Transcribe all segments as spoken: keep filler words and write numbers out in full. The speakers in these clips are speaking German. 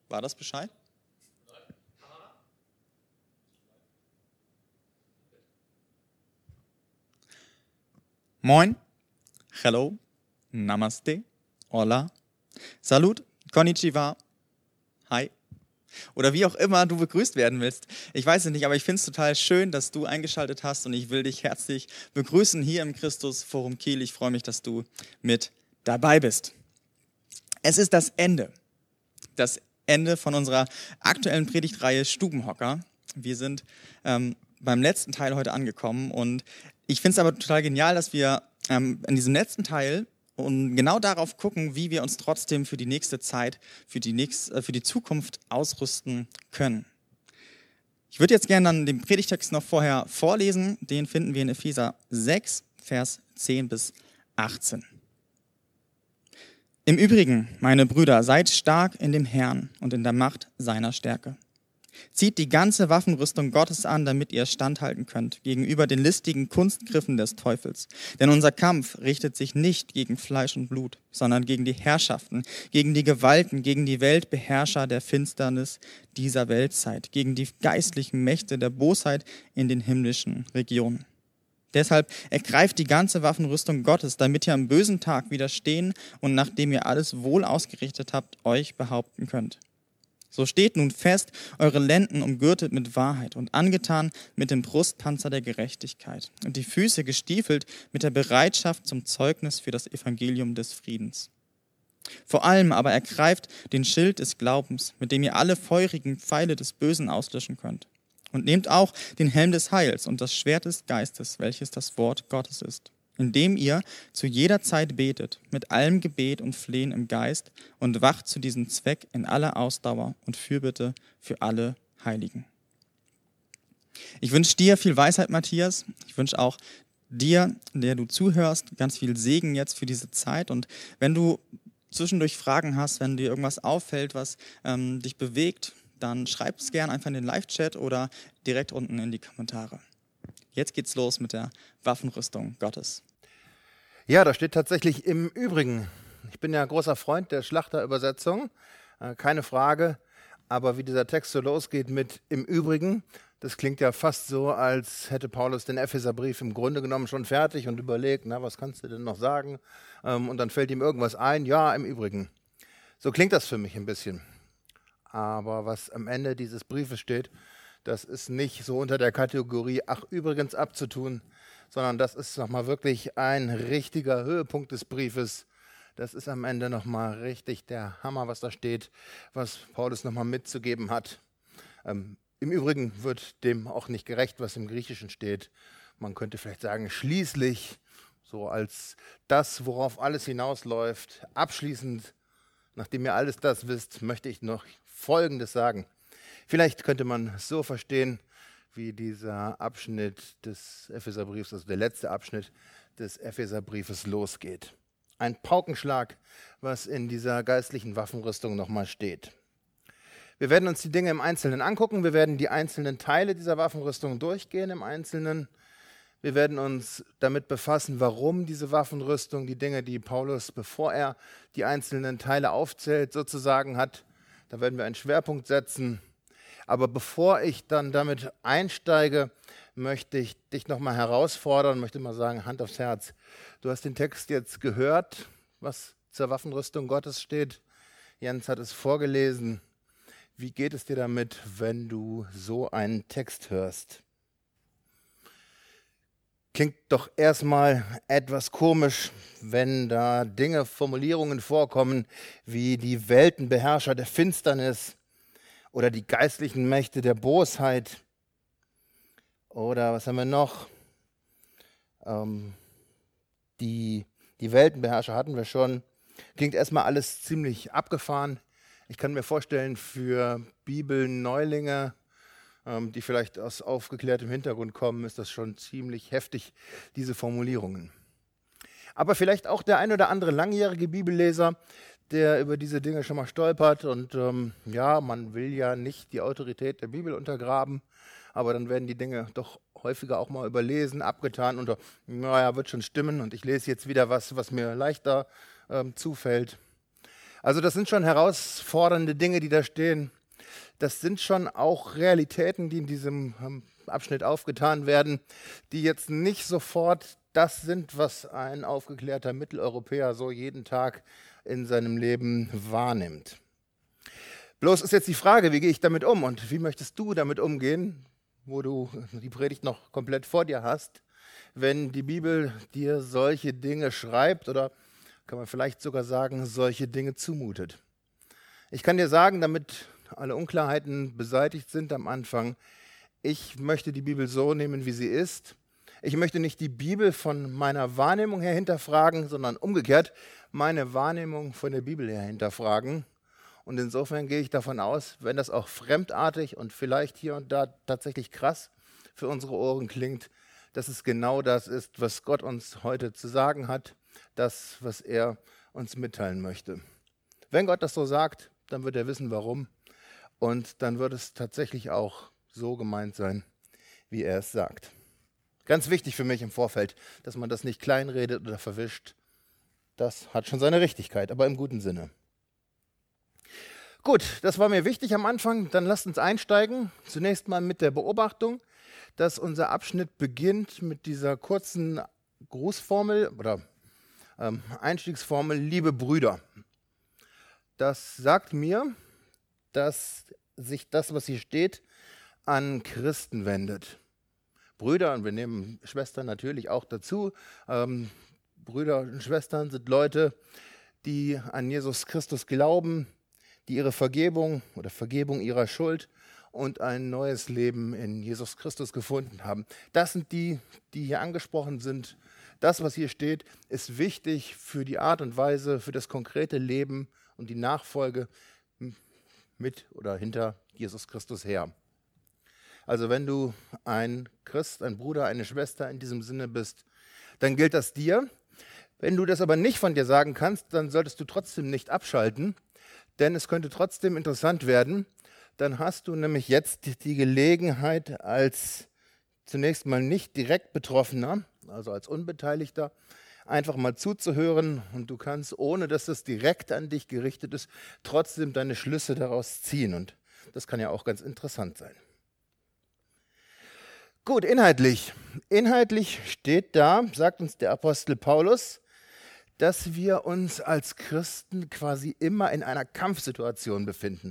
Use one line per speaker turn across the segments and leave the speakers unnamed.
War das Bescheid? Moin, hello, namaste, hola, salut, konnichiwa, hi. Oder wie auch immer du begrüßt werden willst. Ich weiß es nicht, aber ich finde es total schön, dass du eingeschaltet hast und ich will dich herzlich begrüßen hier im Christus Forum Kiel. Ich freue mich, dass du mit dabei bist. Es ist das Ende, das Ende von unserer aktuellen Predigtreihe Stubenhocker. Wir sind ähm, beim letzten Teil heute angekommen und ich finde es aber total genial, dass wir ähm, in diesem letzten Teil und genau darauf gucken, wie wir uns trotzdem für die nächste Zeit, für die, nächst, äh, für die Zukunft ausrüsten können. Ich würde jetzt gerne dann den Predigtext noch vorher vorlesen. Den finden wir in Epheser sechs, Vers zehn bis achtzehn. Im Übrigen, meine Brüder, seid stark in dem Herrn und in der Macht seiner Stärke. Zieht die ganze Waffenrüstung Gottes an, damit ihr standhalten könnt gegenüber den listigen Kunstgriffen des Teufels. Denn unser Kampf richtet sich nicht gegen Fleisch und Blut, sondern gegen die Herrschaften, gegen die Gewalten, gegen die Weltbeherrscher der Finsternis dieser Weltzeit, gegen die geistlichen Mächte der Bosheit in den himmlischen Regionen. Deshalb ergreift die ganze Waffenrüstung Gottes, damit ihr am bösen Tag widerstehen und nachdem ihr alles wohl ausgerichtet habt, euch behaupten könnt. So steht nun fest, eure Lenden umgürtet mit Wahrheit und angetan mit dem Brustpanzer der Gerechtigkeit und die Füße gestiefelt mit der Bereitschaft zum Zeugnis für das Evangelium des Friedens. Vor allem aber ergreift den Schild des Glaubens, mit dem ihr alle feurigen Pfeile des Bösen auslöschen könnt. Und nehmt auch den Helm des Heils und das Schwert des Geistes, welches das Wort Gottes ist, indem ihr zu jeder Zeit betet, mit allem Gebet und Flehen im Geist und wacht zu diesem Zweck in aller Ausdauer und Fürbitte für alle Heiligen. Ich wünsche dir viel Weisheit, Matthias. Ich wünsche auch dir, der du zuhörst, ganz viel Segen jetzt für diese Zeit. Und wenn du zwischendurch Fragen hast, wenn dir irgendwas auffällt, was ähm, dich bewegt, dann schreib es gerne einfach in den Live-Chat oder direkt unten in die Kommentare. Jetzt geht's los mit der Waffenrüstung Gottes.
Ja, da steht tatsächlich im Übrigen. Ich bin ja ein großer Freund der Schlachterübersetzung, äh, keine Frage. Aber wie dieser Text so losgeht mit im Übrigen, das klingt ja fast so, als hätte Paulus den Epheserbrief im Grunde genommen schon fertig und überlegt, na, was kannst du denn noch sagen? Ähm, und dann fällt ihm irgendwas ein, ja, im Übrigen. So klingt das für mich ein bisschen. Aber was am Ende dieses Briefes steht, das ist nicht so unter der Kategorie, ach übrigens abzutun, sondern das ist nochmal wirklich ein richtiger Höhepunkt des Briefes. Das ist am Ende nochmal richtig der Hammer, was da steht, was Paulus nochmal mitzugeben hat. Ähm, Im Übrigen wird dem auch nicht gerecht, was im Griechischen steht. Man könnte vielleicht sagen, schließlich, so als das, worauf alles hinausläuft, abschließend, nachdem ihr alles das wisst, möchte ich noch Folgendes sagen. Vielleicht könnte man es so verstehen, wie dieser Abschnitt des Epheserbriefs, also der letzte Abschnitt des Epheserbriefes losgeht. Ein Paukenschlag, was in dieser geistlichen Waffenrüstung nochmal steht. Wir werden uns die Dinge im Einzelnen angucken, wir werden die einzelnen Teile dieser Waffenrüstung durchgehen im Einzelnen. Wir werden uns damit befassen, warum diese Waffenrüstung, die Dinge, die Paulus, bevor er die einzelnen Teile aufzählt, sozusagen hat. Da werden wir einen Schwerpunkt setzen. Aber bevor ich dann damit einsteige, möchte ich dich nochmal herausfordern, möchte mal sagen, Hand aufs Herz. Du hast den Text jetzt gehört, was zur Waffenrüstung Gottes steht. Jens hat es vorgelesen. Wie geht es dir damit, wenn du so einen Text hörst? Klingt doch erstmal etwas komisch, wenn da Dinge, Formulierungen vorkommen, wie die Weltenbeherrscher der Finsternis oder die geistlichen Mächte der Bosheit. Oder was haben wir noch? Ähm, die, die Weltenbeherrscher hatten wir schon. Klingt erstmal alles ziemlich abgefahren. Ich kann mir vorstellen, für Bibelneulinge, die vielleicht aus aufgeklärtem Hintergrund kommen, ist das schon ziemlich heftig, diese Formulierungen. Aber vielleicht auch der ein oder andere langjährige Bibelleser, der über diese Dinge schon mal stolpert und ähm, ja, man will ja nicht die Autorität der Bibel untergraben, aber dann werden die Dinge doch häufiger auch mal überlesen, abgetan und naja, wird schon stimmen und ich lese jetzt wieder was, was mir leichter ähm, zufällt. Also das sind schon herausfordernde Dinge, die da stehen. Das sind schon auch Realitäten, die in diesem ähm, Abschnitt aufgetan werden, die jetzt nicht sofort das sind, was ein aufgeklärter Mitteleuropäer so jeden Tag in seinem Leben wahrnimmt. Bloß ist jetzt die Frage, wie gehe ich damit um und wie möchtest du damit umgehen, wo du die Predigt noch komplett vor dir hast, wenn die Bibel dir solche Dinge schreibt oder kann man vielleicht sogar sagen, solche Dinge zumutet. Ich kann dir sagen, damit alle Unklarheiten beseitigt sind am Anfang, ich möchte die Bibel so nehmen, wie sie ist. Ich möchte nicht die Bibel von meiner Wahrnehmung her hinterfragen, sondern umgekehrt meine Wahrnehmung von der Bibel her hinterfragen. Und insofern gehe ich davon aus, wenn das auch fremdartig und vielleicht hier und da tatsächlich krass für unsere Ohren klingt, dass es genau das ist, was Gott uns heute zu sagen hat, das, was er uns mitteilen möchte. Wenn Gott das so sagt, dann wird er wissen, warum. Und dann wird es tatsächlich auch so gemeint sein, wie er es sagt. Ganz wichtig für mich im Vorfeld, dass man das nicht kleinredet oder verwischt. Das hat schon seine Richtigkeit, aber im guten Sinne. Gut, das war mir wichtig am Anfang. Dann lasst uns einsteigen. Zunächst mal mit der Beobachtung, dass unser Abschnitt beginnt mit dieser kurzen Grußformel oder ähm, Einstiegsformel, liebe Brüder. Das sagt mir, dass sich das, was hier steht, an Christen wendet. Brüder, und wir nehmen Schwestern natürlich auch dazu. Ähm, Brüder und Schwestern sind Leute, die an Jesus Christus glauben, die ihre Vergebung oder Vergebung ihrer Schuld und ein neues Leben in Jesus Christus gefunden haben. Das sind die, die hier angesprochen sind. Das, was hier steht, ist wichtig für die Art und Weise, für das konkrete Leben und die Nachfolge mit oder hinter Jesus Christus her. Also wenn du ein Christ, ein Bruder, eine Schwester in diesem Sinne bist, dann gilt das dir. Wenn du das aber nicht von dir sagen kannst, dann solltest du trotzdem nicht abschalten, denn es könnte trotzdem interessant werden. Dann hast du nämlich jetzt die Gelegenheit als zunächst mal nicht direkt Betroffener, also als Unbeteiligter, einfach mal zuzuhören und du kannst, ohne dass es direkt an dich gerichtet ist, trotzdem deine Schlüsse daraus ziehen und das kann ja auch ganz interessant sein. Gut, inhaltlich. Inhaltlich steht da, sagt uns der Apostel Paulus, dass wir uns als Christen quasi immer in einer Kampfsituation befinden.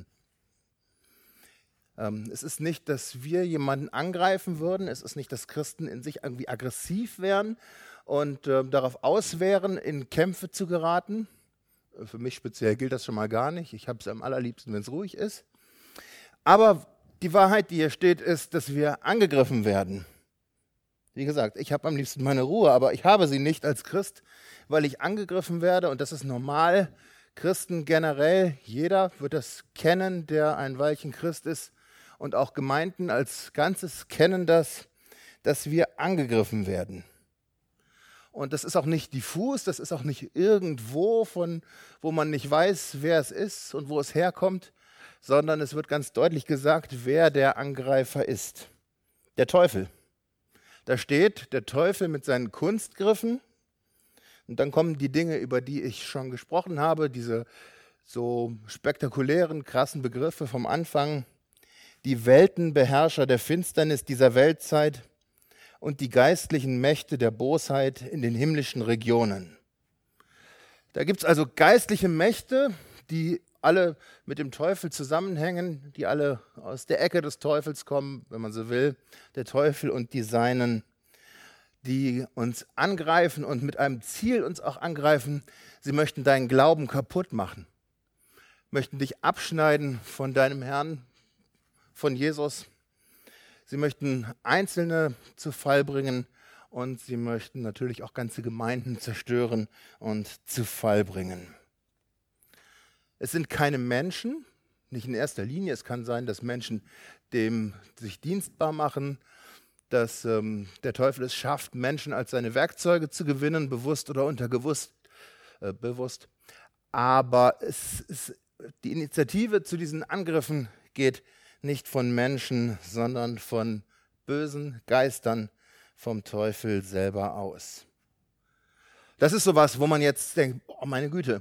Ähm, es ist nicht, dass wir jemanden angreifen würden, es ist nicht, dass Christen in sich irgendwie aggressiv wären und äh, darauf aus wären, in Kämpfe zu geraten. Für mich speziell gilt das schon mal gar nicht. Ich habe es am allerliebsten, wenn es ruhig ist. Aber die Wahrheit, die hier steht, ist, dass wir angegriffen werden. Wie gesagt, ich habe am liebsten meine Ruhe, aber ich habe sie nicht als Christ, weil ich angegriffen werde und das ist normal. Christen generell, jeder wird das kennen, der ein Weilchen Christ ist und auch Gemeinden als Ganzes kennen das, dass wir angegriffen werden. Und das ist auch nicht diffus, das ist auch nicht irgendwo, von wo man nicht weiß, wer es ist und wo es herkommt, sondern es wird ganz deutlich gesagt, wer der Angreifer ist. Der Teufel. Da steht der Teufel mit seinen Kunstgriffen und dann kommen die Dinge, über die ich schon gesprochen habe, diese so spektakulären, krassen Begriffe vom Anfang, die Weltenbeherrscher der Finsternis dieser Weltzeit und die geistlichen Mächte der Bosheit in den himmlischen Regionen. Da gibt es also geistliche Mächte, die alle mit dem Teufel zusammenhängen, die alle aus der Ecke des Teufels kommen, wenn man so will, der Teufel und die Seinen, die uns angreifen und mit einem Ziel uns auch angreifen. Sie möchten deinen Glauben kaputt machen, möchten dich abschneiden von deinem Herrn, von Jesus. Sie möchten Einzelne zu Fall bringen und sie möchten natürlich auch ganze Gemeinden zerstören und zu Fall bringen. Es sind keine Menschen, nicht in erster Linie. Es kann sein, dass Menschen dem sich dienstbar machen, dass ähm, der Teufel es schafft, Menschen als seine Werkzeuge zu gewinnen, bewusst oder unterbewusst. Äh, bewusst. Aber es ist, die Initiative zu diesen Angriffen geht nicht von Menschen, sondern von bösen Geistern, vom Teufel selber aus. Das ist sowas, wo man jetzt denkt, oh meine Güte,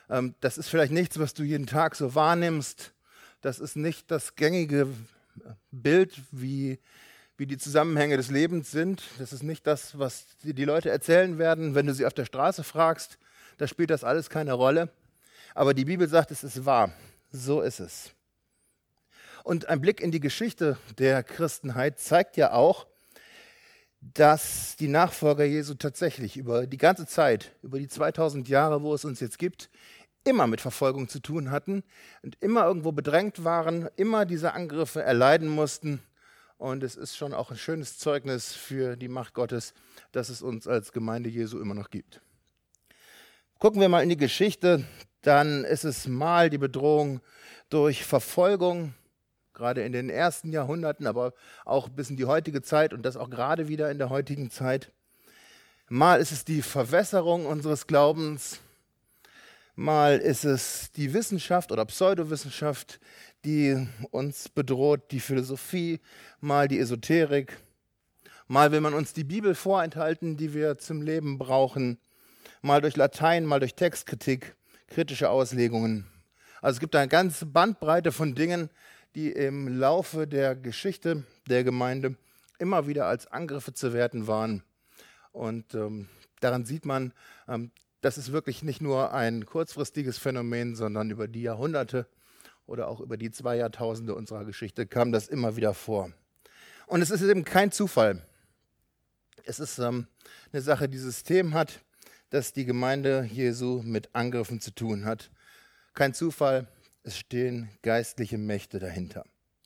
Ähm, das ist vielleicht nichts, was du jeden Tag so wahrnimmst. Das ist nicht das gängige Bild, wie, wie die Zusammenhänge des Lebens sind. Das ist nicht das, was die, die Leute erzählen werden, wenn du sie auf der Straße fragst. Da spielt das alles keine Rolle. Aber die Bibel sagt, es ist wahr. So ist es. Und ein Blick in die Geschichte der Christenheit zeigt ja auch, dass die Nachfolger Jesu tatsächlich über die ganze Zeit, über die zweitausend Jahre, wo es uns jetzt gibt, immer mit Verfolgung zu tun hatten und immer irgendwo bedrängt waren, immer diese Angriffe erleiden mussten. Und es ist schon auch ein schönes Zeugnis für die Macht Gottes, dass es uns als Gemeinde Jesu immer noch gibt. Gucken wir mal in die Geschichte, dann ist es mal die Bedrohung durch Verfolgung, gerade in den ersten Jahrhunderten, aber auch bis in die heutige Zeit und das auch gerade wieder in der heutigen Zeit. Mal ist es die Verwässerung unseres Glaubens, mal ist es die Wissenschaft oder Pseudowissenschaft, die uns bedroht, die Philosophie, mal die Esoterik, mal will man uns die Bibel vorenthalten, die wir zum Leben brauchen, mal durch Latein, mal durch Textkritik, kritische Auslegungen. Also es gibt eine ganze Bandbreite von Dingen, die im Laufe der Geschichte der Gemeinde immer wieder als Angriffe zu werten waren. Und ähm, daran sieht man, ähm, das ist wirklich nicht nur ein kurzfristiges Phänomen, sondern über die Jahrhunderte oder auch über die zwei Jahrtausende unserer Geschichte kam das immer wieder vor. Und es ist eben kein Zufall. Es ist ähm, eine Sache, die System hat, dass die Gemeinde Jesu mit Angriffen zu tun hat. Kein Zufall. Es stehen geistliche Mächte dahinter.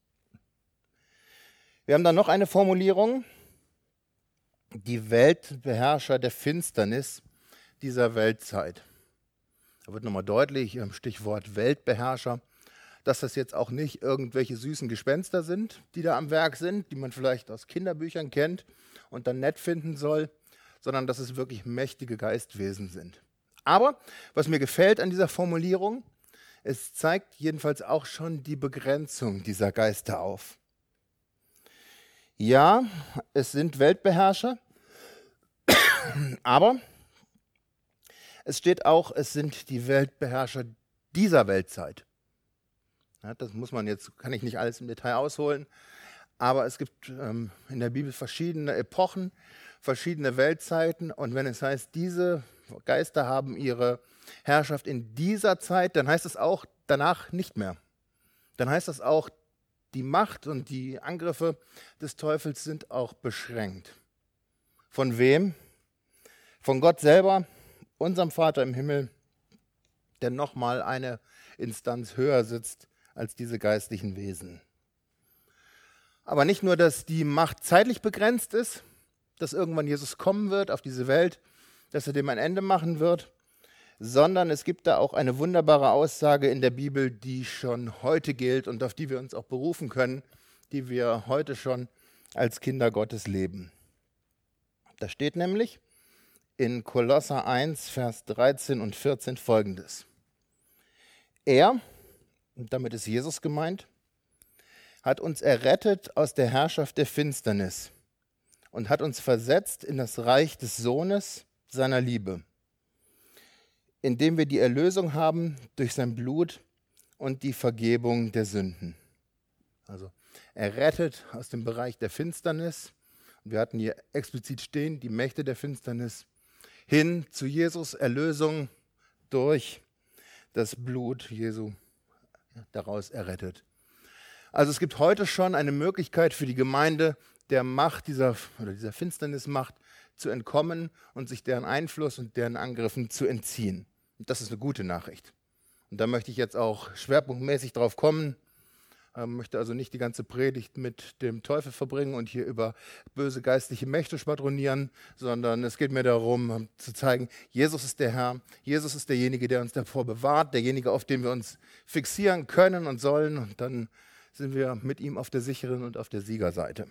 Wir haben dann noch eine Formulierung, die Weltbeherrscher der Finsternis dieser Weltzeit. Da wird nochmal deutlich, im Stichwort Weltbeherrscher, dass das jetzt auch nicht irgendwelche süßen Gespenster sind, die da am Werk sind, die man vielleicht aus Kinderbüchern kennt und dann nett finden soll, sondern dass es wirklich mächtige Geistwesen sind. Aber was mir gefällt an dieser Formulierung, es zeigt jedenfalls auch schon die Begrenzung dieser Geister auf. Ja, es sind Weltbeherrscher, aber es steht auch, es sind die Weltbeherrscher dieser Weltzeit. Ja, das muss man jetzt, kann ich nicht alles im Detail ausholen, aber es gibt ähm, in der Bibel verschiedene Epochen, verschiedene Weltzeiten und wenn es heißt, diese Geister haben ihre Herrschaft in dieser Zeit, dann heißt es auch danach nicht mehr. Dann heißt das auch, die Macht und die Angriffe des Teufels sind auch beschränkt. Von wem? Von Gott selber, unserem Vater im Himmel, der nochmal eine Instanz höher sitzt als diese geistlichen Wesen. Aber nicht nur, dass die Macht zeitlich begrenzt ist, dass irgendwann Jesus kommen wird auf diese Welt, dass er dem ein Ende machen wird, sondern es gibt da auch eine wunderbare Aussage in der Bibel, die schon heute gilt und auf die wir uns auch berufen können, die wir heute schon als Kinder Gottes leben. Da steht nämlich in Kolosser eins, Vers dreizehn und vierzehn folgendes. Er, und damit ist Jesus gemeint, hat uns errettet aus der Herrschaft der Finsternis und hat uns versetzt in das Reich des Sohnes seiner Liebe, indem wir die Erlösung haben durch sein Blut und die Vergebung der Sünden. Also errettet aus dem Bereich der Finsternis, wir hatten hier explizit stehen, die Mächte der Finsternis, hin zu Jesus, Erlösung durch das Blut Jesu, daraus errettet. Also es gibt heute schon eine Möglichkeit für die Gemeinde, der Macht dieser, oder dieser Finsternismacht zu entkommen und sich deren Einfluss und deren Angriffen zu entziehen. Und das ist eine gute Nachricht. Und da möchte ich jetzt auch schwerpunktmäßig drauf kommen. Ich möchte also nicht die ganze Predigt mit dem Teufel verbringen und hier über böse geistliche Mächte schwadronieren, sondern es geht mir darum, zu zeigen, Jesus ist der Herr, Jesus ist derjenige, der uns davor bewahrt, derjenige, auf den wir uns fixieren können und sollen. Und dann sind wir mit ihm auf der sicheren und auf der Siegerseite.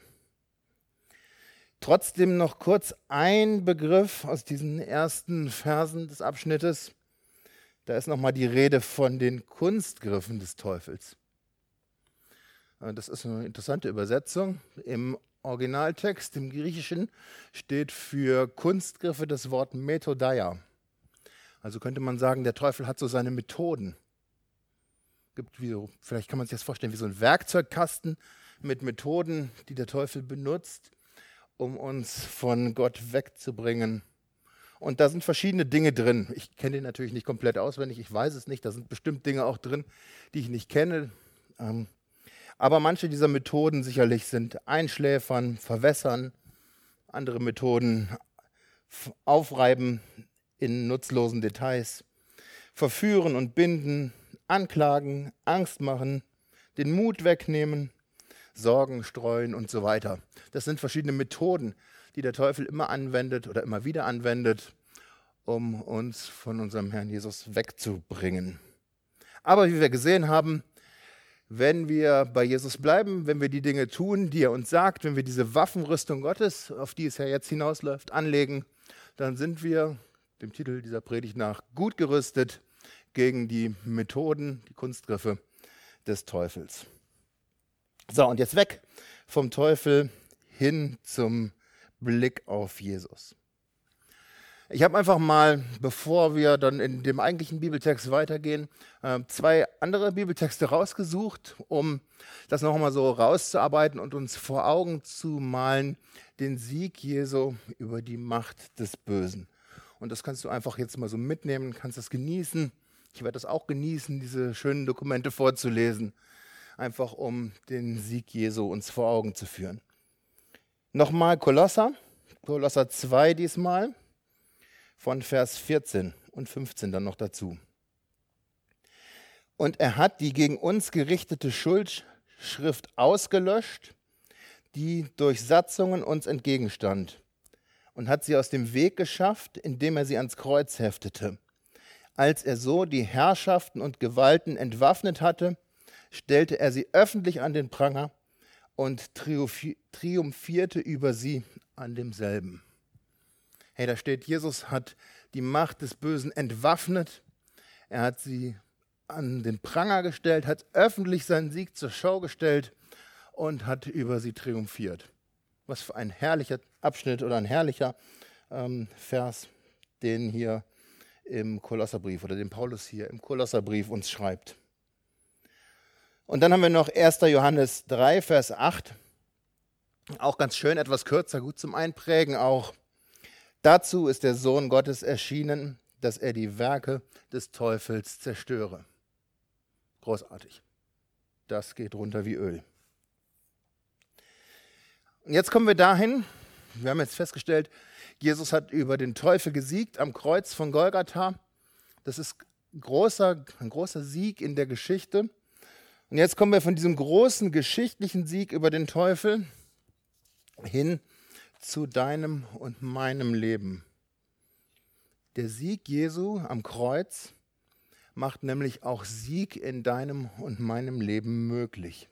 Trotzdem noch kurz ein Begriff aus diesen ersten Versen des Abschnittes. Da ist nochmal die Rede von den Kunstgriffen des Teufels. Das ist eine interessante Übersetzung. Im Originaltext, im Griechischen, steht für Kunstgriffe das Wort Methodeia. Also könnte man sagen, der Teufel hat so seine Methoden. Gibt wie so, vielleicht kann man sich das vorstellen, wie so ein Werkzeugkasten mit Methoden, die der Teufel benutzt, um uns von Gott wegzubringen. Und da sind verschiedene Dinge drin. Ich kenne den natürlich nicht komplett auswendig, ich weiß es nicht. Da sind bestimmt Dinge auch drin, die ich nicht kenne. Aber manche dieser Methoden sicherlich sind Einschläfern, Verwässern, andere Methoden aufreiben in nutzlosen Details, verführen und binden, anklagen, Angst machen, den Mut wegnehmen, Sorgen streuen und so weiter. Das sind verschiedene Methoden, die der Teufel immer anwendet oder immer wieder anwendet, um uns von unserem Herrn Jesus wegzubringen. Aber wie wir gesehen haben, wenn wir bei Jesus bleiben, wenn wir die Dinge tun, die er uns sagt, wenn wir diese Waffenrüstung Gottes, auf die es ja jetzt hinausläuft, anlegen, dann sind wir, dem Titel dieser Predigt nach, gut gerüstet gegen die Methoden, die Kunstgriffe des Teufels. So, und jetzt weg vom Teufel hin zum Blick auf Jesus. Ich habe einfach mal, bevor wir dann in dem eigentlichen Bibeltext weitergehen, zwei andere Bibeltexte rausgesucht, um das nochmal so rauszuarbeiten und uns vor Augen zu malen, den Sieg Jesu über die Macht des Bösen. Und das kannst du einfach jetzt mal so mitnehmen, kannst das genießen. Ich werde das auch genießen, diese schönen Dokumente vorzulesen, einfach um den Sieg Jesu uns vor Augen zu führen. Nochmal Kolosser, Kolosser zwei diesmal, von Vers vierzehn und fünfzehn dann noch dazu. Und er hat die gegen uns gerichtete Schuldschrift ausgelöscht, die durch Satzungen uns entgegenstand, und hat sie aus dem Weg geschafft, indem er sie ans Kreuz heftete. Als er so die Herrschaften und Gewalten entwaffnet hatte, stellte er sie öffentlich an den Pranger und triumphierte über sie an demselben. Hey, da steht, Jesus hat die Macht des Bösen entwaffnet. Er hat sie an den Pranger gestellt, hat öffentlich seinen Sieg zur Schau gestellt und hat über sie triumphiert. Was für ein herrlicher Abschnitt oder ein herrlicher ähm, Vers, den hier im Kolosserbrief oder den Paulus hier im Kolosserbrief uns schreibt. Und dann haben wir noch erster Johannes drei, Vers acht. Auch ganz schön, etwas kürzer, gut zum Einprägen auch. Dazu ist der Sohn Gottes erschienen, dass er die Werke des Teufels zerstöre. Großartig. Das geht runter wie Öl. Und jetzt kommen wir dahin, wir haben jetzt festgestellt, Jesus hat über den Teufel gesiegt am Kreuz von Golgatha. Das ist ein großer, ein großer Sieg in der Geschichte. Und jetzt kommen wir von diesem großen geschichtlichen Sieg über den Teufel hin zu deinem und meinem Leben. Der Sieg Jesu am Kreuz macht nämlich auch Sieg in deinem und meinem Leben möglich.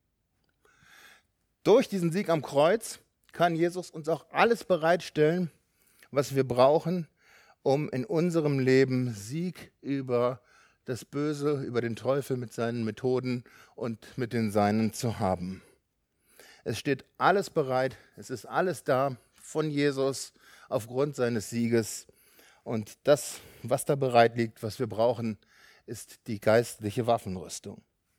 Durch diesen Sieg am Kreuz kann Jesus uns auch alles bereitstellen, was wir brauchen, um in unserem Leben Sieg über das Böse, über den Teufel mit seinen Methoden und mit den Seinen zu haben. Es steht alles bereit, es ist alles da von Jesus aufgrund seines Sieges. Und das, was da bereit liegt, was wir brauchen, ist die geistliche Waffenrüstung.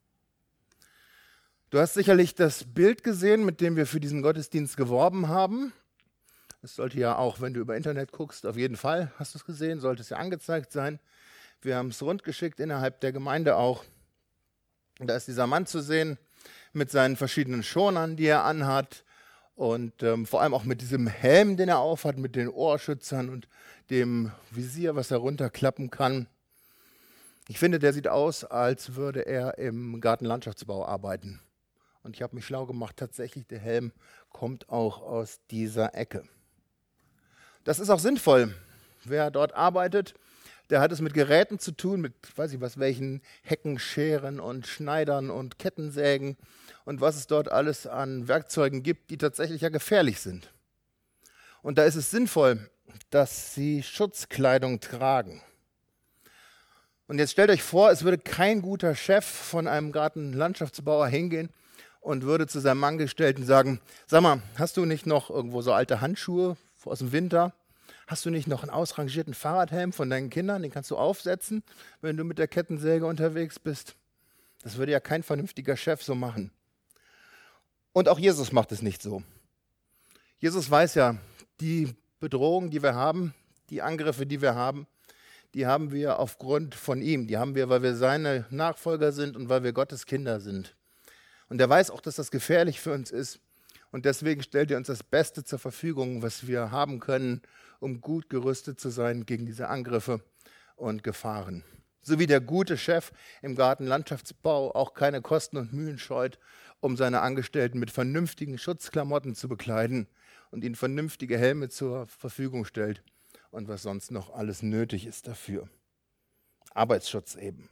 Du hast sicherlich das Bild gesehen, mit dem wir für diesen Gottesdienst geworben haben. Es sollte ja auch, wenn du über Internet guckst, auf jeden Fall, hast du es gesehen, sollte es ja angezeigt sein. Wir haben es rundgeschickt innerhalb der Gemeinde auch. Da ist dieser Mann zu sehen mit seinen verschiedenen Schonern, die er anhat und ähm, vor allem auch mit diesem Helm, den er aufhat, mit den Ohrschützern und dem Visier, was er runterklappen kann. Ich finde, der sieht aus, als würde er im Gartenlandschaftsbau arbeiten. Und ich habe mich schlau gemacht, tatsächlich, der Helm kommt auch aus dieser Ecke. Das ist auch sinnvoll. Wer dort arbeitet, der hat es mit Geräten zu tun, mit, weiß ich was, welchen Heckenscheren und Schneidern und Kettensägen und was es dort alles an Werkzeugen gibt, die tatsächlich ja gefährlich sind. Und da ist es sinnvoll, dass sie Schutzkleidung tragen. Und jetzt stellt euch vor, es würde kein guter Chef von einem Gartenlandschaftsbauer hingehen und würde zu seinem Angestellten sagen, sag mal, hast du nicht noch irgendwo so alte Handschuhe aus dem Winter? Hast du nicht noch einen ausrangierten Fahrradhelm von deinen Kindern? Den kannst du aufsetzen, wenn du mit der Kettensäge unterwegs bist. Das würde ja kein vernünftiger Chef so machen. Und auch Jesus macht es nicht so. Jesus weiß ja, die Bedrohung, die wir haben, die Angriffe, die wir haben, die haben wir aufgrund von ihm. Die haben wir, weil wir seine Nachfolger sind und weil wir Gottes Kinder sind. Und er weiß auch, dass das gefährlich für uns ist. Und deswegen stellt er uns das Beste zur Verfügung, was wir haben können, um gut gerüstet zu sein gegen diese Angriffe und Gefahren. So wie der gute Chef im Gartenlandschaftsbau auch keine Kosten und Mühen scheut, um seine Angestellten mit vernünftigen Schutzklamotten zu bekleiden und ihnen vernünftige Helme zur Verfügung stellt und was sonst noch alles nötig ist dafür. Arbeitsschutz eben.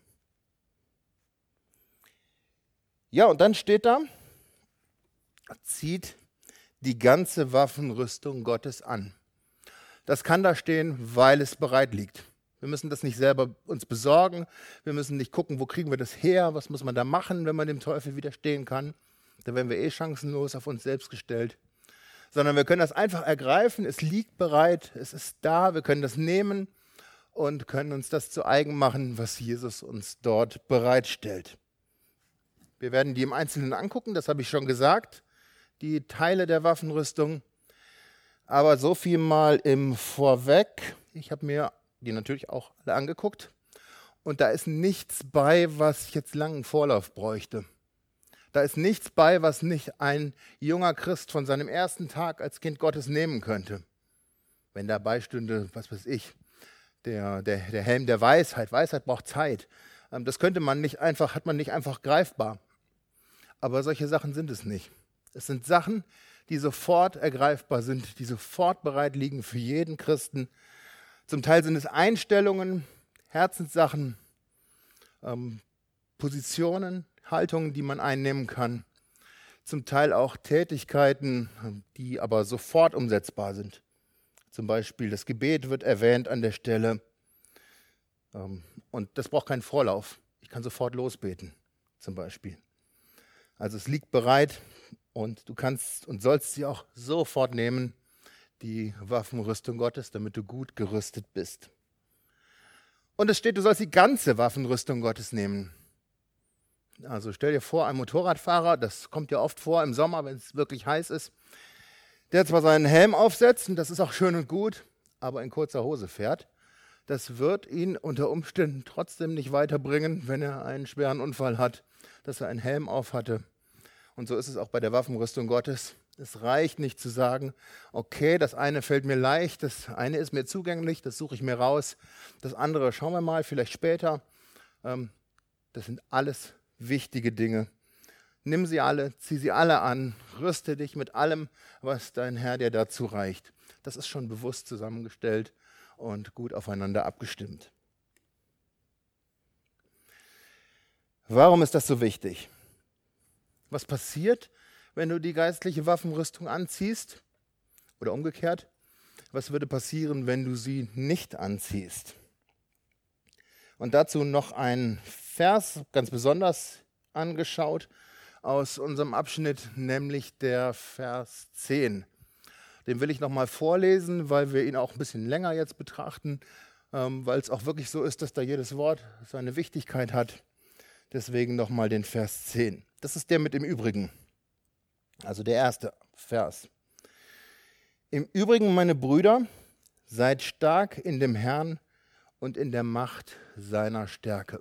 Ja, und dann steht da, zieht die ganze Waffenrüstung Gottes an. Das kann da stehen, weil es bereit liegt. Wir müssen das nicht selber uns besorgen. Wir müssen nicht gucken, wo kriegen wir das her, was muss man da machen, wenn man dem Teufel widerstehen kann. Da wären wir eh chancenlos auf uns selbst gestellt. Sondern wir können das einfach ergreifen, es liegt bereit, es ist da, wir können das nehmen und können uns das zu eigen machen, was Jesus uns dort bereitstellt. Wir werden die im Einzelnen angucken, das habe ich schon gesagt, die Teile der Waffenrüstung. Aber so viel mal im Vorweg. Ich habe mir die natürlich auch alle angeguckt. Und da ist nichts bei, was jetzt langen Vorlauf bräuchte. Da ist nichts bei, was nicht ein junger Christ von seinem ersten Tag als Kind Gottes nehmen könnte. Wenn dabei stünde, was weiß ich, der, der, der Helm der Weisheit. Weisheit braucht Zeit. Das könnte man nicht einfach, hat man nicht einfach greifbar. Aber solche Sachen sind es nicht. Es sind Sachen, die sofort ergreifbar sind, die sofort bereit liegen für jeden Christen. Zum Teil sind es Einstellungen, Herzenssachen, ähm, Positionen, Haltungen, die man einnehmen kann. Zum Teil auch Tätigkeiten, die aber sofort umsetzbar sind. Zum Beispiel das Gebet wird erwähnt an der Stelle. Ähm, und das braucht keinen Vorlauf. Ich kann sofort losbeten, zum Beispiel. Also es liegt bereit und du kannst und sollst sie auch sofort nehmen, die Waffenrüstung Gottes, damit du gut gerüstet bist. Und es steht, du sollst die ganze Waffenrüstung Gottes nehmen. Also stell dir vor, ein Motorradfahrer, das kommt ja oft vor im Sommer, wenn es wirklich heiß ist, der zwar seinen Helm aufsetzt, und das ist auch schön und gut, aber in kurzer Hose fährt. Das wird ihn unter Umständen trotzdem nicht weiterbringen, wenn er einen schweren Unfall hat, dass er einen Helm auf hatte. Und so ist es auch bei der Waffenrüstung Gottes. Es reicht nicht zu sagen, okay, das eine fällt mir leicht, das eine ist mir zugänglich, das suche ich mir raus, das andere schauen wir mal, vielleicht später. Das sind alles wichtige Dinge. Nimm sie alle, zieh sie alle an, rüste dich mit allem, was dein Herr dir dazu reicht. Das ist schon bewusst zusammengestellt und gut aufeinander abgestimmt. Warum ist das so wichtig? Was passiert, wenn du die geistliche Waffenrüstung anziehst? Oder umgekehrt, was würde passieren, wenn du sie nicht anziehst? Und dazu noch ein Vers, ganz besonders angeschaut, aus unserem Abschnitt, nämlich der Vers zehn. Den will ich nochmal vorlesen, weil wir ihn auch ein bisschen länger jetzt betrachten, ähm, weil es auch wirklich so ist, dass da jedes Wort seine Wichtigkeit hat. Deswegen nochmal den Vers zehn. Das ist der mit im Übrigen. Also der erste Vers. Im Übrigen, meine Brüder, seid stark in dem Herrn und in der Macht seiner Stärke.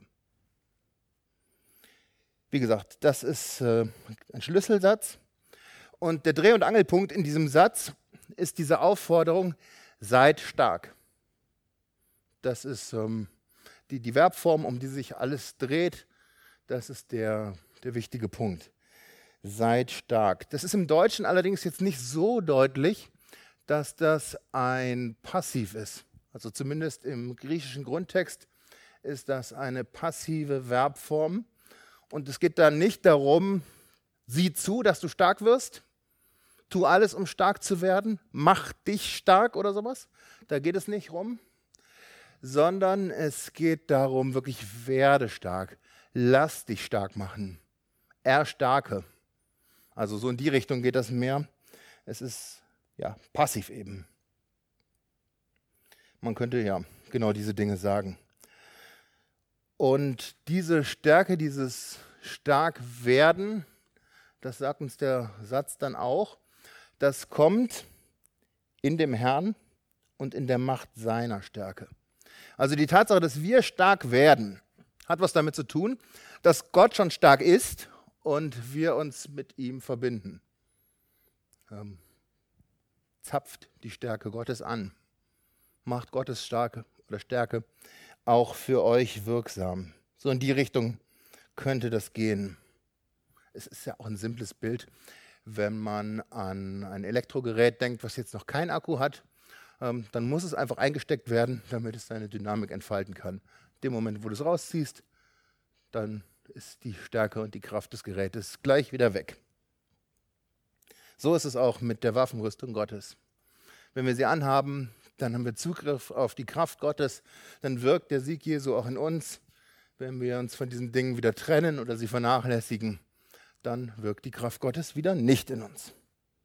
Wie gesagt, das ist äh, ein Schlüsselsatz. Und der Dreh- und Angelpunkt in diesem Satz ist diese Aufforderung, seid stark. Das ist ähm, die, die Verbform, um die sich alles dreht. Das ist der, der wichtige Punkt. Seid stark. Das ist im Deutschen allerdings jetzt nicht so deutlich, dass das ein Passiv ist. Also zumindest im griechischen Grundtext ist das eine passive Verbform. Und es geht da nicht darum, sieh zu, dass du stark wirst, tu alles, um stark zu werden, mach dich stark oder sowas. Da geht es nicht rum, sondern es geht darum, wirklich werde stark, lass dich stark machen, erstarke. Also so in die Richtung geht das mehr. Es ist ja passiv eben. Man könnte ja genau diese Dinge sagen. Und diese Stärke, dieses Starkwerden, das sagt uns der Satz dann auch, das kommt in dem Herrn und in der Macht seiner Stärke. Also die Tatsache, dass wir stark werden, hat was damit zu tun, dass Gott schon stark ist und wir uns mit ihm verbinden. Ähm, zapft die Stärke Gottes an. Macht Gottes Starke oder Stärke auch für euch wirksam. So in die Richtung könnte das gehen. Es ist ja auch ein simples Bild, wenn man an ein Elektrogerät denkt, was jetzt noch keinen Akku hat, ähm, dann muss es einfach eingesteckt werden, damit es seine Dynamik entfalten kann. In dem Moment, wo du es rausziehst, dann ist die Stärke und die Kraft des Gerätes gleich wieder weg. So ist es auch mit der Waffenrüstung Gottes. Wenn wir sie anhaben, dann haben wir Zugriff auf die Kraft Gottes, dann wirkt der Sieg Jesu auch in uns. Wenn wir uns von diesen Dingen wieder trennen oder sie vernachlässigen, dann wirkt die Kraft Gottes wieder nicht in uns.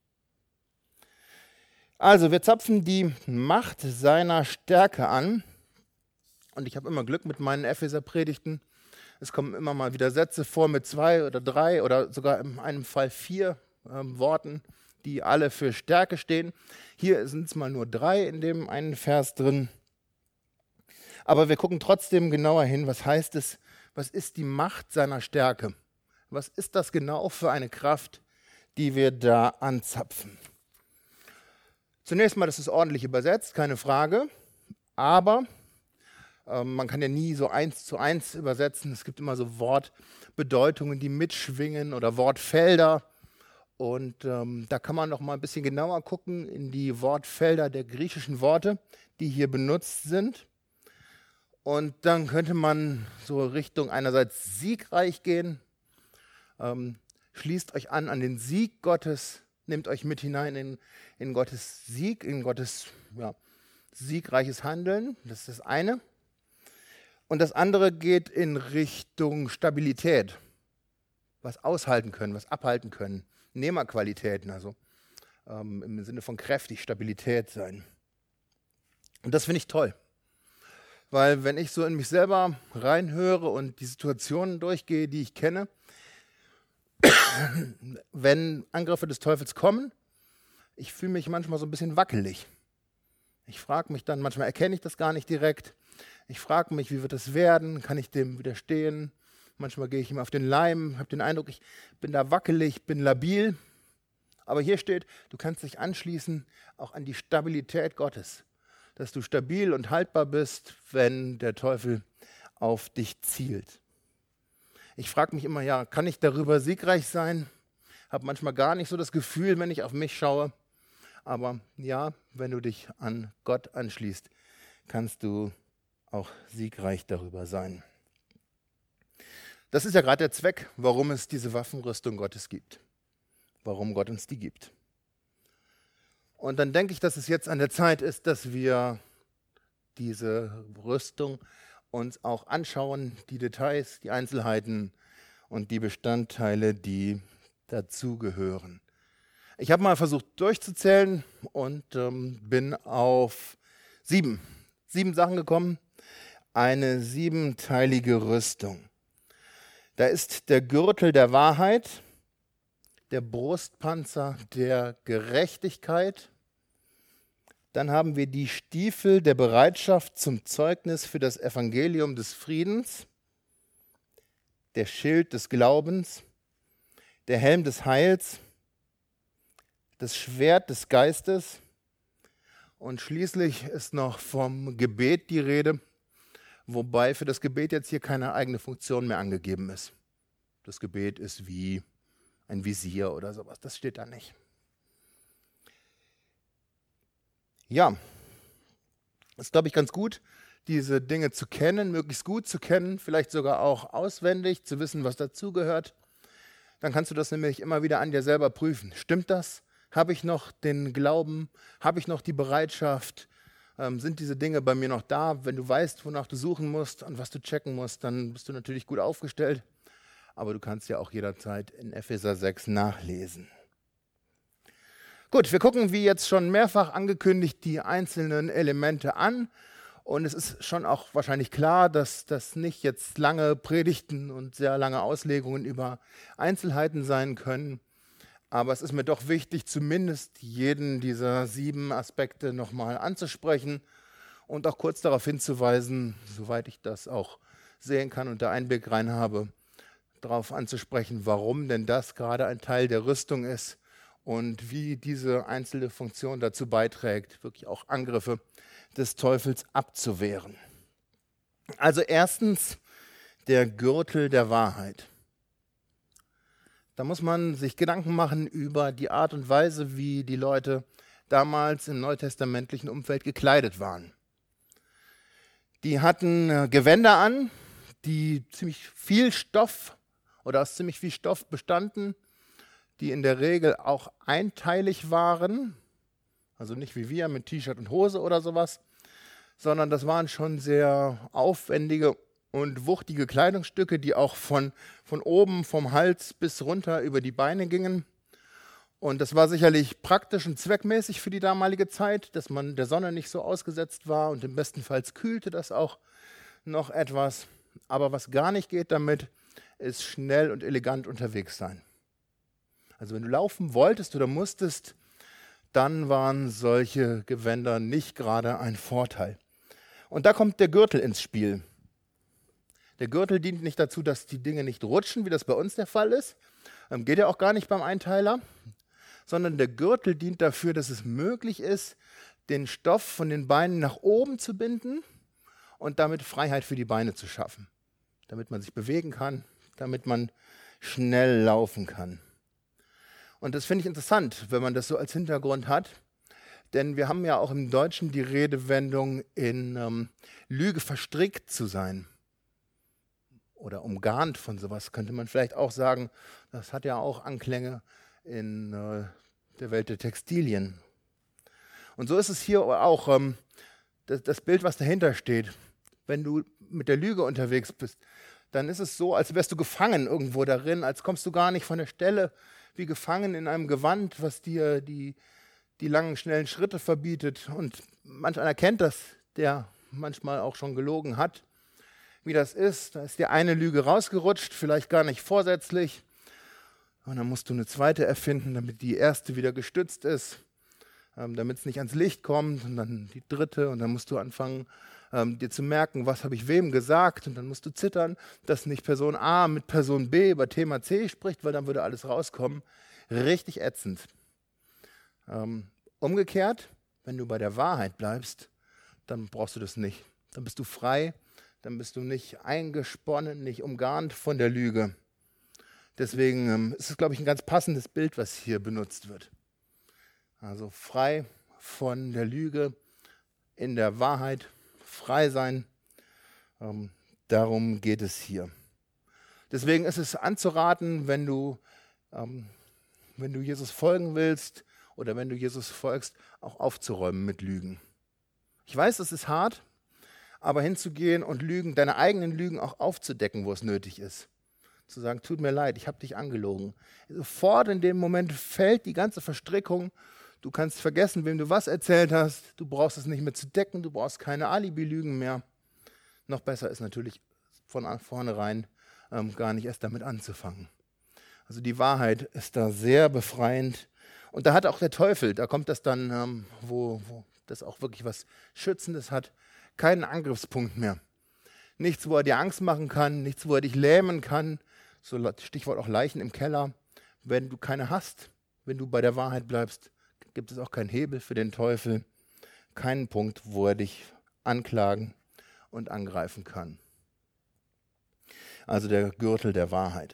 Also wir zapfen die Macht seiner Stärke an. Und ich habe immer Glück mit meinen Epheser-Predigten. Es kommen immer mal wieder Sätze vor mit zwei oder drei oder sogar in einem Fall vier ähm, Worten, die alle für Stärke stehen. Hier sind es mal nur drei in dem einen Vers drin. Aber wir gucken trotzdem genauer hin, was heißt es, was ist die Macht seiner Stärke? Was ist das genau für eine Kraft, die wir da anzapfen? Zunächst mal, das ist ordentlich übersetzt, keine Frage, aber ähm, man kann ja nie so eins zu eins übersetzen. Es gibt immer so Wortbedeutungen, die mitschwingen oder Wortfelder. Und ähm, da kann man noch mal ein bisschen genauer gucken in die Wortfelder der griechischen Worte, die hier benutzt sind. Und dann könnte man so Richtung einerseits siegreich gehen. Ähm, schließt euch an an den Sieg Gottes, nehmt euch mit hinein in, in Gottes Sieg, in Gottes ja, siegreiches Handeln. Das ist das eine. Und das andere geht in Richtung Stabilität. Was aushalten können, was abhalten können. Nehmerqualitäten, also ähm, im Sinne von kräftig, Stabilität sein. Und das finde ich toll. Weil wenn ich so in mich selber reinhöre und die Situationen durchgehe, die ich kenne, wenn Angriffe des Teufels kommen, ich fühle mich manchmal so ein bisschen wackelig. Ich frage mich dann, manchmal erkenne ich das gar nicht direkt. Ich frage mich, wie wird das werden? Kann ich dem widerstehen? Manchmal gehe ich ihm auf den Leim, habe den Eindruck, ich bin da wackelig, bin labil. Aber hier steht, du kannst dich anschließen auch an die Stabilität Gottes. Dass du stabil und haltbar bist, wenn der Teufel auf dich zielt. Ich frage mich immer, ja, kann ich darüber siegreich sein? Habe manchmal gar nicht so das Gefühl, wenn ich auf mich schaue. Aber ja, wenn du dich an Gott anschließt, kannst du auch siegreich darüber sein. Das ist ja gerade der Zweck, warum es diese Waffenrüstung Gottes gibt. Warum Gott uns die gibt. Und dann denke ich, dass es jetzt an der Zeit ist, dass wir diese Rüstung uns auch anschauen, die Details, die Einzelheiten und die Bestandteile, die dazugehören. Ich habe mal versucht durchzuzählen und ähm, bin auf sieben, sieben Sachen gekommen. Eine siebenteilige Rüstung. Da ist der Gürtel der Wahrheit, der Brustpanzer der Gerechtigkeit. Dann haben wir die Stiefel der Bereitschaft zum Zeugnis für das Evangelium des Friedens, der Schild des Glaubens, der Helm des Heils, das Schwert des Geistes und schließlich ist noch vom Gebet die Rede, wobei für das Gebet jetzt hier keine eigene Funktion mehr angegeben ist. Das Gebet ist wie ein Visier oder sowas, das steht da nicht. Ja, ist, glaube ich, ganz gut, diese Dinge zu kennen, möglichst gut zu kennen, vielleicht sogar auch auswendig, zu wissen, was dazugehört. Dann kannst du das nämlich immer wieder an dir selber prüfen. Stimmt das? Habe ich noch den Glauben? Habe ich noch die Bereitschaft? Ähm, sind diese Dinge bei mir noch da? Wenn du weißt, wonach du suchen musst und was du checken musst, dann bist du natürlich gut aufgestellt. Aber du kannst ja auch jederzeit in Epheser sechs nachlesen. Gut, wir gucken, wie jetzt schon mehrfach angekündigt, die einzelnen Elemente an. Und es ist schon auch wahrscheinlich klar, dass das nicht jetzt lange Predigten und sehr lange Auslegungen über Einzelheiten sein können. Aber es ist mir doch wichtig, zumindest jeden dieser sieben Aspekte nochmal anzusprechen und auch kurz darauf hinzuweisen, soweit ich das auch sehen kann und da Einblick rein habe, darauf anzusprechen, warum denn das gerade ein Teil der Rüstung ist und wie diese einzelne Funktion dazu beiträgt, wirklich auch Angriffe des Teufels abzuwehren. Also erstens der Gürtel der Wahrheit. Da muss man sich Gedanken machen über die Art und Weise, wie die Leute damals im neutestamentlichen Umfeld gekleidet waren. Die hatten Gewänder an, die ziemlich viel Stoff oder aus ziemlich viel Stoff bestanden, die in der Regel auch einteilig waren, also nicht wie wir mit T-Shirt und Hose oder sowas, sondern das waren schon sehr aufwendige und wuchtige Kleidungsstücke, die auch von, von oben, vom Hals bis runter über die Beine gingen. Und das war sicherlich praktisch und zweckmäßig für die damalige Zeit, dass man der Sonne nicht so ausgesetzt war und im besten Fall kühlte das auch noch etwas. Aber was gar nicht geht damit, ist schnell und elegant unterwegs sein. Also wenn du laufen wolltest oder musstest, dann waren solche Gewänder nicht gerade ein Vorteil. Und da kommt der Gürtel ins Spiel. Der Gürtel dient nicht dazu, dass die Dinge nicht rutschen, wie das bei uns der Fall ist. Ähm, geht ja auch gar nicht beim Einteiler. Sondern der Gürtel dient dafür, dass es möglich ist, den Stoff von den Beinen nach oben zu binden und damit Freiheit für die Beine zu schaffen. Damit man sich bewegen kann, damit man schnell laufen kann. Und das finde ich interessant, wenn man das so als Hintergrund hat. Denn wir haben ja auch im Deutschen die Redewendung, in ähm, Lüge verstrickt zu sein. Oder umgarnt von sowas, könnte man vielleicht auch sagen. Das hat ja auch Anklänge in äh, der Welt der Textilien. Und so ist es hier auch, ähm, das, das Bild, was dahinter steht. Wenn du mit der Lüge unterwegs bist, dann ist es so, als wärst du gefangen irgendwo darin, als kommst du gar nicht von der Stelle, wie gefangen in einem Gewand, was dir die, die langen, schnellen Schritte verbietet. Und manch einer kennt das, der manchmal auch schon gelogen hat, wie das ist. Da ist dir eine Lüge rausgerutscht, vielleicht gar nicht vorsätzlich. Und dann musst du eine zweite erfinden, damit die erste wieder gestützt ist, ähm, damit es nicht ans Licht kommt. Und dann die dritte. Und dann musst du anfangen, ähm, dir zu merken, was habe ich wem gesagt. Und dann musst du zittern, dass nicht Person A mit Person B über Thema C spricht, weil dann würde alles rauskommen. Richtig ätzend. Ähm, umgekehrt, wenn du bei der Wahrheit bleibst, dann brauchst du das nicht. Dann bist du frei, dann bist du nicht eingesponnen, nicht umgarnt von der Lüge. Deswegen ähm, ist es, glaube ich, ein ganz passendes Bild, was hier benutzt wird. Also frei von der Lüge, in der Wahrheit, frei sein. Ähm, darum geht es hier. Deswegen ist es anzuraten, wenn du, ähm, wenn du Jesus folgen willst oder wenn du Jesus folgst, auch aufzuräumen mit Lügen. Ich weiß, es ist hart, aber hinzugehen und Lügen, deine eigenen Lügen auch aufzudecken, wo es nötig ist. Zu sagen, tut mir leid, ich habe dich angelogen. Sofort in dem Moment fällt die ganze Verstrickung. Du kannst vergessen, wem du was erzählt hast. Du brauchst es nicht mehr zu decken, du brauchst keine Alibi-Lügen mehr. Noch besser ist natürlich von vornherein ähm, gar nicht erst damit anzufangen. Also die Wahrheit ist da sehr befreiend. Und da hat auch der Teufel, da kommt das dann, ähm, wo, wo das auch wirklich was Schützendes hat, keinen Angriffspunkt mehr. Nichts, wo er dir Angst machen kann, nichts, wo er dich lähmen kann. So Stichwort auch Leichen im Keller. Wenn du keine hast, wenn du bei der Wahrheit bleibst, gibt es auch keinen Hebel für den Teufel, keinen Punkt, wo er dich anklagen und angreifen kann. Also der Gürtel der Wahrheit.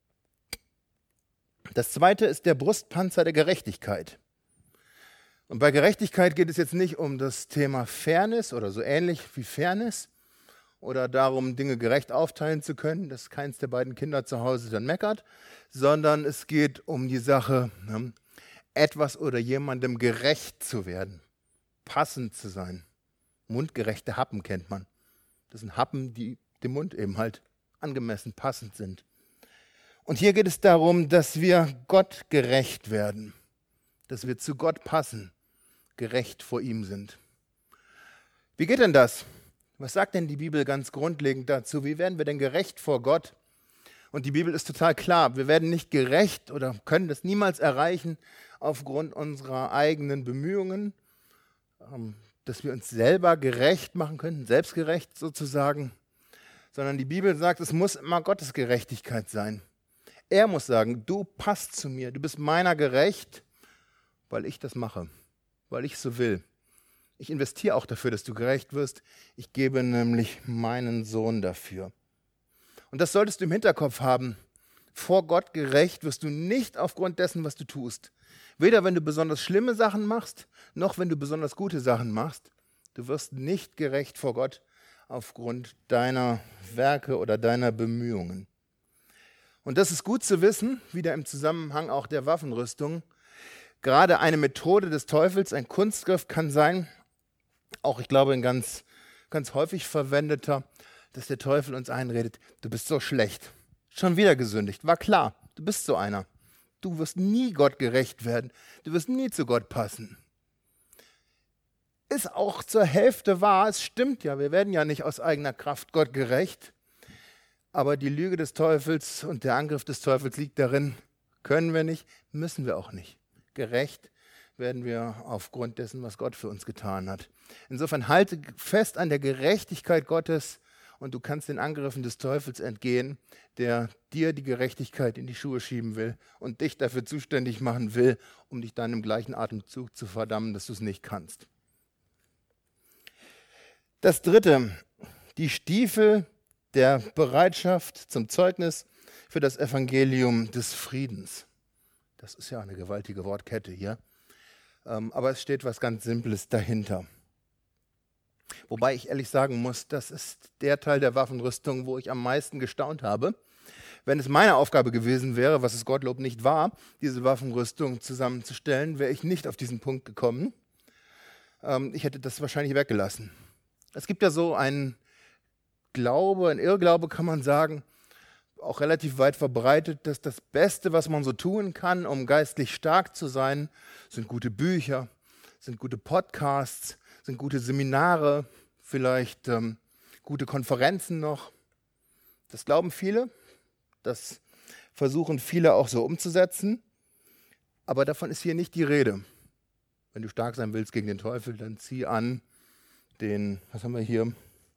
Das zweite ist der Brustpanzer der Gerechtigkeit. Und bei Gerechtigkeit geht es jetzt nicht um das Thema Fairness oder so ähnlich wie Fairness oder darum, Dinge gerecht aufteilen zu können, dass keins der beiden Kinder zu Hause dann meckert, sondern es geht um die Sache, ne, etwas oder jemandem gerecht zu werden, passend zu sein. Mundgerechte Happen kennt man. Das sind Happen, die dem Mund eben halt angemessen passend sind. Und hier geht es darum, dass wir Gott gerecht werden. dass wir zu Gott passen, gerecht vor ihm sind. Wie geht denn das? Was sagt denn die Bibel ganz grundlegend dazu? Wie werden wir denn gerecht vor Gott? Und die Bibel ist total klar. Wir werden nicht gerecht oder können das niemals erreichen aufgrund unserer eigenen Bemühungen, dass wir uns selber gerecht machen können, selbstgerecht sozusagen, sondern die Bibel sagt, es muss immer Gottes Gerechtigkeit sein. Er muss sagen, du passt zu mir, du bist meiner gerecht, weil ich das mache, weil ich so will. Ich investiere auch dafür, dass du gerecht wirst. Ich gebe nämlich meinen Sohn dafür. Und das solltest du im Hinterkopf haben. Vor Gott gerecht wirst du nicht aufgrund dessen, was du tust. Weder wenn du besonders schlimme Sachen machst, noch wenn du besonders gute Sachen machst. Du wirst nicht gerecht vor Gott aufgrund deiner Werke oder deiner Bemühungen. Und das ist gut zu wissen, wieder im Zusammenhang auch der Waffenrüstung. Gerade eine Methode des Teufels, ein Kunstgriff kann sein, auch ich glaube ein ganz, ganz häufig verwendeter, dass der Teufel uns einredet, du bist so schlecht, schon wieder gesündigt, war klar, du bist so einer. Du wirst nie Gott gerecht werden, du wirst nie zu Gott passen. Ist auch zur Hälfte wahr, es stimmt ja, wir werden ja nicht aus eigener Kraft Gott gerecht, aber die Lüge des Teufels und der Angriff des Teufels liegt darin, können wir nicht, müssen wir auch nicht. Gerecht werden wir aufgrund dessen, was Gott für uns getan hat. Insofern halte fest an der Gerechtigkeit Gottes und du kannst den Angriffen des Teufels entgehen, der dir die Gerechtigkeit in die Schuhe schieben will und dich dafür zuständig machen will, um dich dann im gleichen Atemzug zu verdammen, dass du es nicht kannst. Das Dritte, die Stiefel der Bereitschaft zum Zeugnis für das Evangelium des Friedens. Das ist ja eine gewaltige Wortkette hier. Ähm, aber es steht was ganz Simples dahinter. Wobei ich ehrlich sagen muss, das ist der Teil der Waffenrüstung, wo ich am meisten gestaunt habe. Wenn es meine Aufgabe gewesen wäre, was es Gottlob nicht war, diese Waffenrüstung zusammenzustellen, wäre ich nicht auf diesen Punkt gekommen. Ähm, ich hätte das wahrscheinlich weggelassen. Es gibt ja so einen Glaube, ein Irrglaube kann man sagen, auch relativ weit verbreitet, dass das Beste, was man so tun kann, um geistlich stark zu sein, sind gute Bücher, sind gute Podcasts, sind gute Seminare, vielleicht ähm, gute Konferenzen noch. Das glauben viele, das versuchen viele auch so umzusetzen, aber davon ist hier nicht die Rede. Wenn du stark sein willst gegen den Teufel, dann zieh an den, was haben wir hier,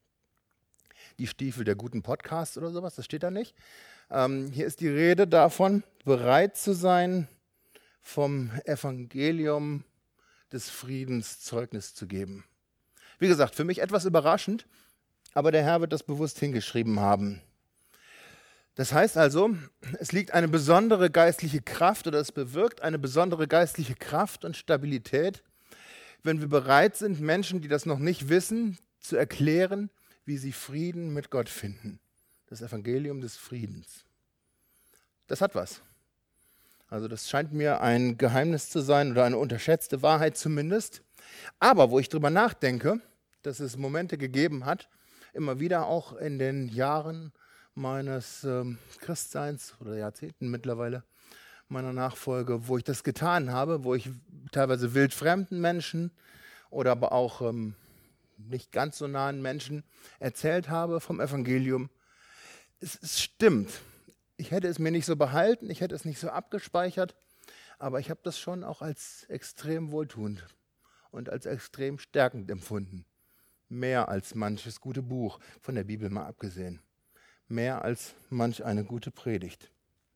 die Stiefel der guten Podcasts oder sowas, das steht da nicht. Ähm, hier ist die Rede davon, bereit zu sein, vom Evangelium des Friedens Zeugnis zu geben. Wie gesagt, für mich etwas überraschend, aber der Herr wird das bewusst hingeschrieben haben. Das heißt also, es liegt eine besondere geistliche Kraft oder es bewirkt eine besondere geistliche Kraft und Stabilität, wenn wir bereit sind, Menschen, die das noch nicht wissen, zu erklären, wie sie Frieden mit Gott finden. Das Evangelium des Friedens. Das hat was. Also das scheint mir ein Geheimnis zu sein oder eine unterschätzte Wahrheit zumindest. Aber wo ich drüber nachdenke, dass es Momente gegeben hat, immer wieder auch in den Jahren meines ähm, Christseins oder Jahrzehnten mittlerweile meiner Nachfolge, wo ich das getan habe, wo ich teilweise wildfremden Menschen oder aber auch ähm, nicht ganz so nahen Menschen erzählt habe vom Evangelium. Es, es stimmt. Ich hätte es mir nicht so behalten, ich hätte es nicht so abgespeichert, aber ich habe das schon auch als extrem wohltuend und als extrem stärkend empfunden. Mehr als manches gute Buch, von der Bibel mal abgesehen. Mehr als manch eine gute Predigt.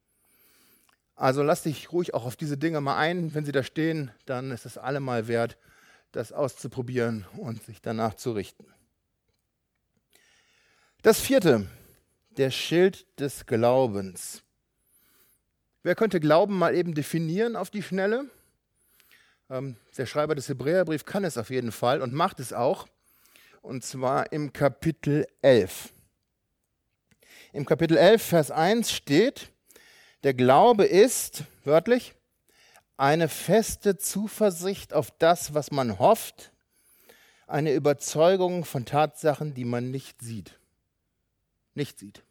Also lass dich ruhig auch auf diese Dinge mal ein. Wenn sie da stehen, dann ist es allemal wert, das auszuprobieren und sich danach zu richten. Das vierte, der Schild des Glaubens. Wer könnte Glauben mal eben definieren auf die Schnelle? Ähm, der Schreiber des Hebräerbriefs kann es auf jeden Fall und macht es auch. Und zwar im Kapitel elf. Im Kapitel elf, Vers eins steht, der Glaube ist, wörtlich, eine feste Zuversicht auf das, was man hofft, eine Überzeugung von Tatsachen, die man nicht sieht. Nicht sieht.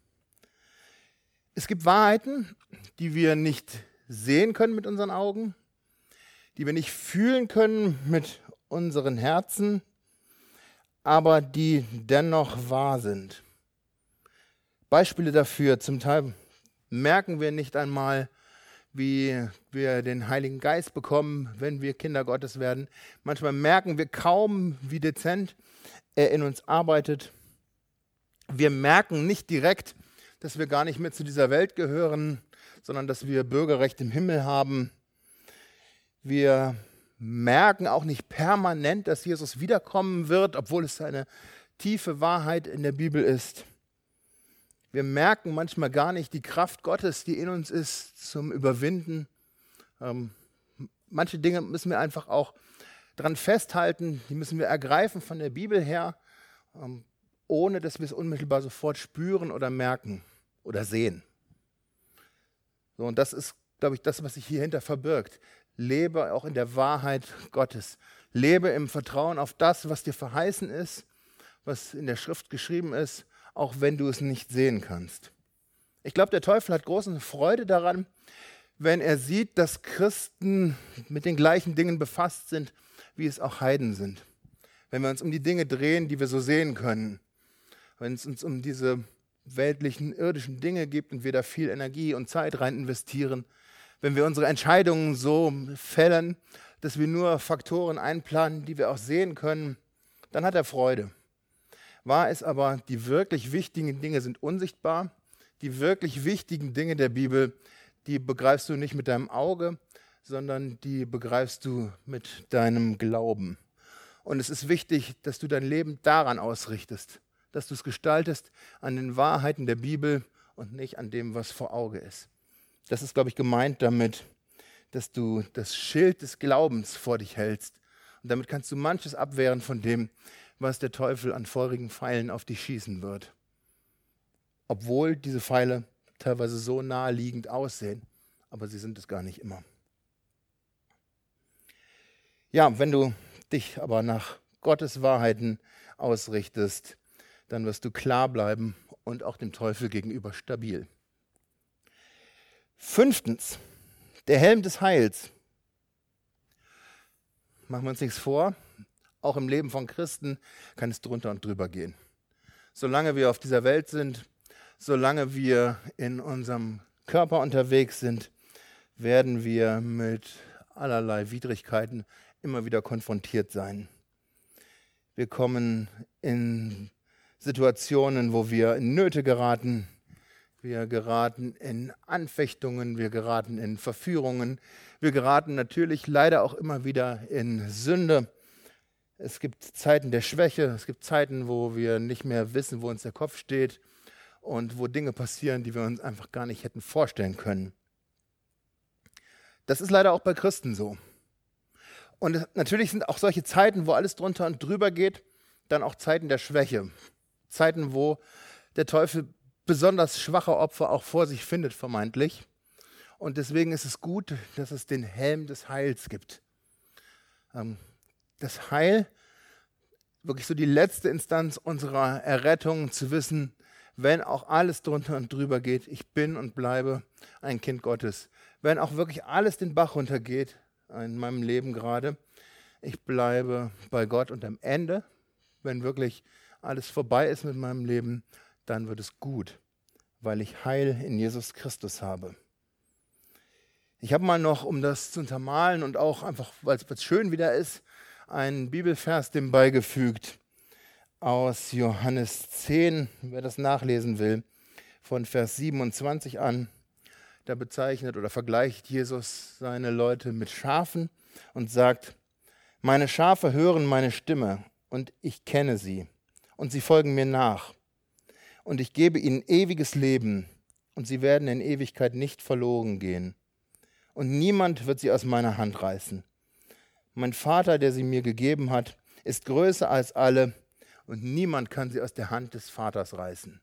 Es gibt Wahrheiten, die wir nicht sehen können mit unseren Augen, die wir nicht fühlen können mit unseren Herzen, aber die dennoch wahr sind. Beispiele dafür: Zum Teil merken wir nicht einmal, wie wir den Heiligen Geist bekommen, wenn wir Kinder Gottes werden. Manchmal merken wir kaum, wie dezent er in uns arbeitet. Wir merken nicht direkt, dass wir gar nicht mehr zu dieser Welt gehören, sondern dass wir Bürgerrecht im Himmel haben. Wir merken auch nicht permanent, dass Jesus wiederkommen wird, obwohl es eine tiefe Wahrheit in der Bibel ist. Wir merken manchmal gar nicht die Kraft Gottes, die in uns ist, zum Überwinden. Ähm, manche Dinge müssen wir einfach auch dran festhalten, die müssen wir ergreifen von der Bibel her, ähm, ohne dass wir es unmittelbar sofort spüren oder merken oder sehen. So, und das ist, glaube ich, das, was sich hierhinter verbirgt. Lebe auch in der Wahrheit Gottes. Lebe im Vertrauen auf das, was dir verheißen ist, was in der Schrift geschrieben ist, auch wenn du es nicht sehen kannst. Ich glaube, der Teufel hat große Freude daran, wenn er sieht, dass Christen mit den gleichen Dingen befasst sind, wie es auch Heiden sind. Wenn wir uns um die Dinge drehen, die wir so sehen können, wenn es uns um diese weltlichen, irdischen Dinge geht und wir da viel Energie und Zeit rein investieren, wenn wir unsere Entscheidungen so fällen, dass wir nur Faktoren einplanen, die wir auch sehen können, dann hat er Freude. Wahr ist aber, die wirklich wichtigen Dinge sind unsichtbar. Die wirklich wichtigen Dinge der Bibel, die begreifst du nicht mit deinem Auge, sondern die begreifst du mit deinem Glauben. Und es ist wichtig, dass du dein Leben daran ausrichtest, dass du es gestaltest an den Wahrheiten der Bibel und nicht an dem, was vor Auge ist. Das ist, glaube ich, gemeint damit, dass du das Schild des Glaubens vor dich hältst. Und damit kannst du manches abwehren von dem, was der Teufel an feurigen Pfeilen auf dich schießen wird. Obwohl diese Pfeile teilweise so naheliegend aussehen, aber sie sind es gar nicht immer. Ja, wenn du dich aber nach Gottes Wahrheiten ausrichtest, dann wirst du klar bleiben und auch dem Teufel gegenüber stabil. Fünftens, der Helm des Heils. Machen wir uns nichts vor, auch im Leben von Christen kann es drunter und drüber gehen. Solange wir auf dieser Welt sind, solange wir in unserem Körper unterwegs sind, werden wir mit allerlei Widrigkeiten immer wieder konfrontiert sein. Wir kommen in Situationen, wo wir in Nöte geraten, wir geraten in Anfechtungen, wir geraten in Verführungen, wir geraten natürlich leider auch immer wieder in Sünde. Es gibt Zeiten der Schwäche, es gibt Zeiten, wo wir nicht mehr wissen, wo uns der Kopf steht und wo Dinge passieren, die wir uns einfach gar nicht hätten vorstellen können. Das ist leider auch bei Christen so. Und es, natürlich sind auch solche Zeiten, wo alles drunter und drüber geht, dann auch Zeiten der Schwäche. Zeiten, wo der Teufel besonders schwache Opfer auch vor sich findet, vermeintlich. Und deswegen ist es gut, dass es den Helm des Heils gibt. Ähm, das Heil, wirklich so die letzte Instanz unserer Errettung, zu wissen, wenn auch alles drunter und drüber geht, ich bin und bleibe ein Kind Gottes. Wenn auch wirklich alles den Bach runtergeht, in meinem Leben gerade, ich bleibe bei Gott und am Ende, wenn wirklich alles vorbei ist mit meinem Leben, dann wird es gut, weil ich Heil in Jesus Christus habe. Ich habe mal noch, um das zu untermalen und auch einfach, weil es schön wieder ist, einen Bibelvers dem beigefügt aus Johannes zehn, wer das nachlesen will, von Vers siebenundzwanzig an. Da bezeichnet oder vergleicht Jesus seine Leute mit Schafen und sagt, meine Schafe hören meine Stimme und ich kenne sie und sie folgen mir nach. Und ich gebe ihnen ewiges Leben und sie werden in Ewigkeit nicht verloren gehen. Und niemand wird sie aus meiner Hand reißen. Mein Vater, der sie mir gegeben hat, ist größer als alle und niemand kann sie aus der Hand des Vaters reißen.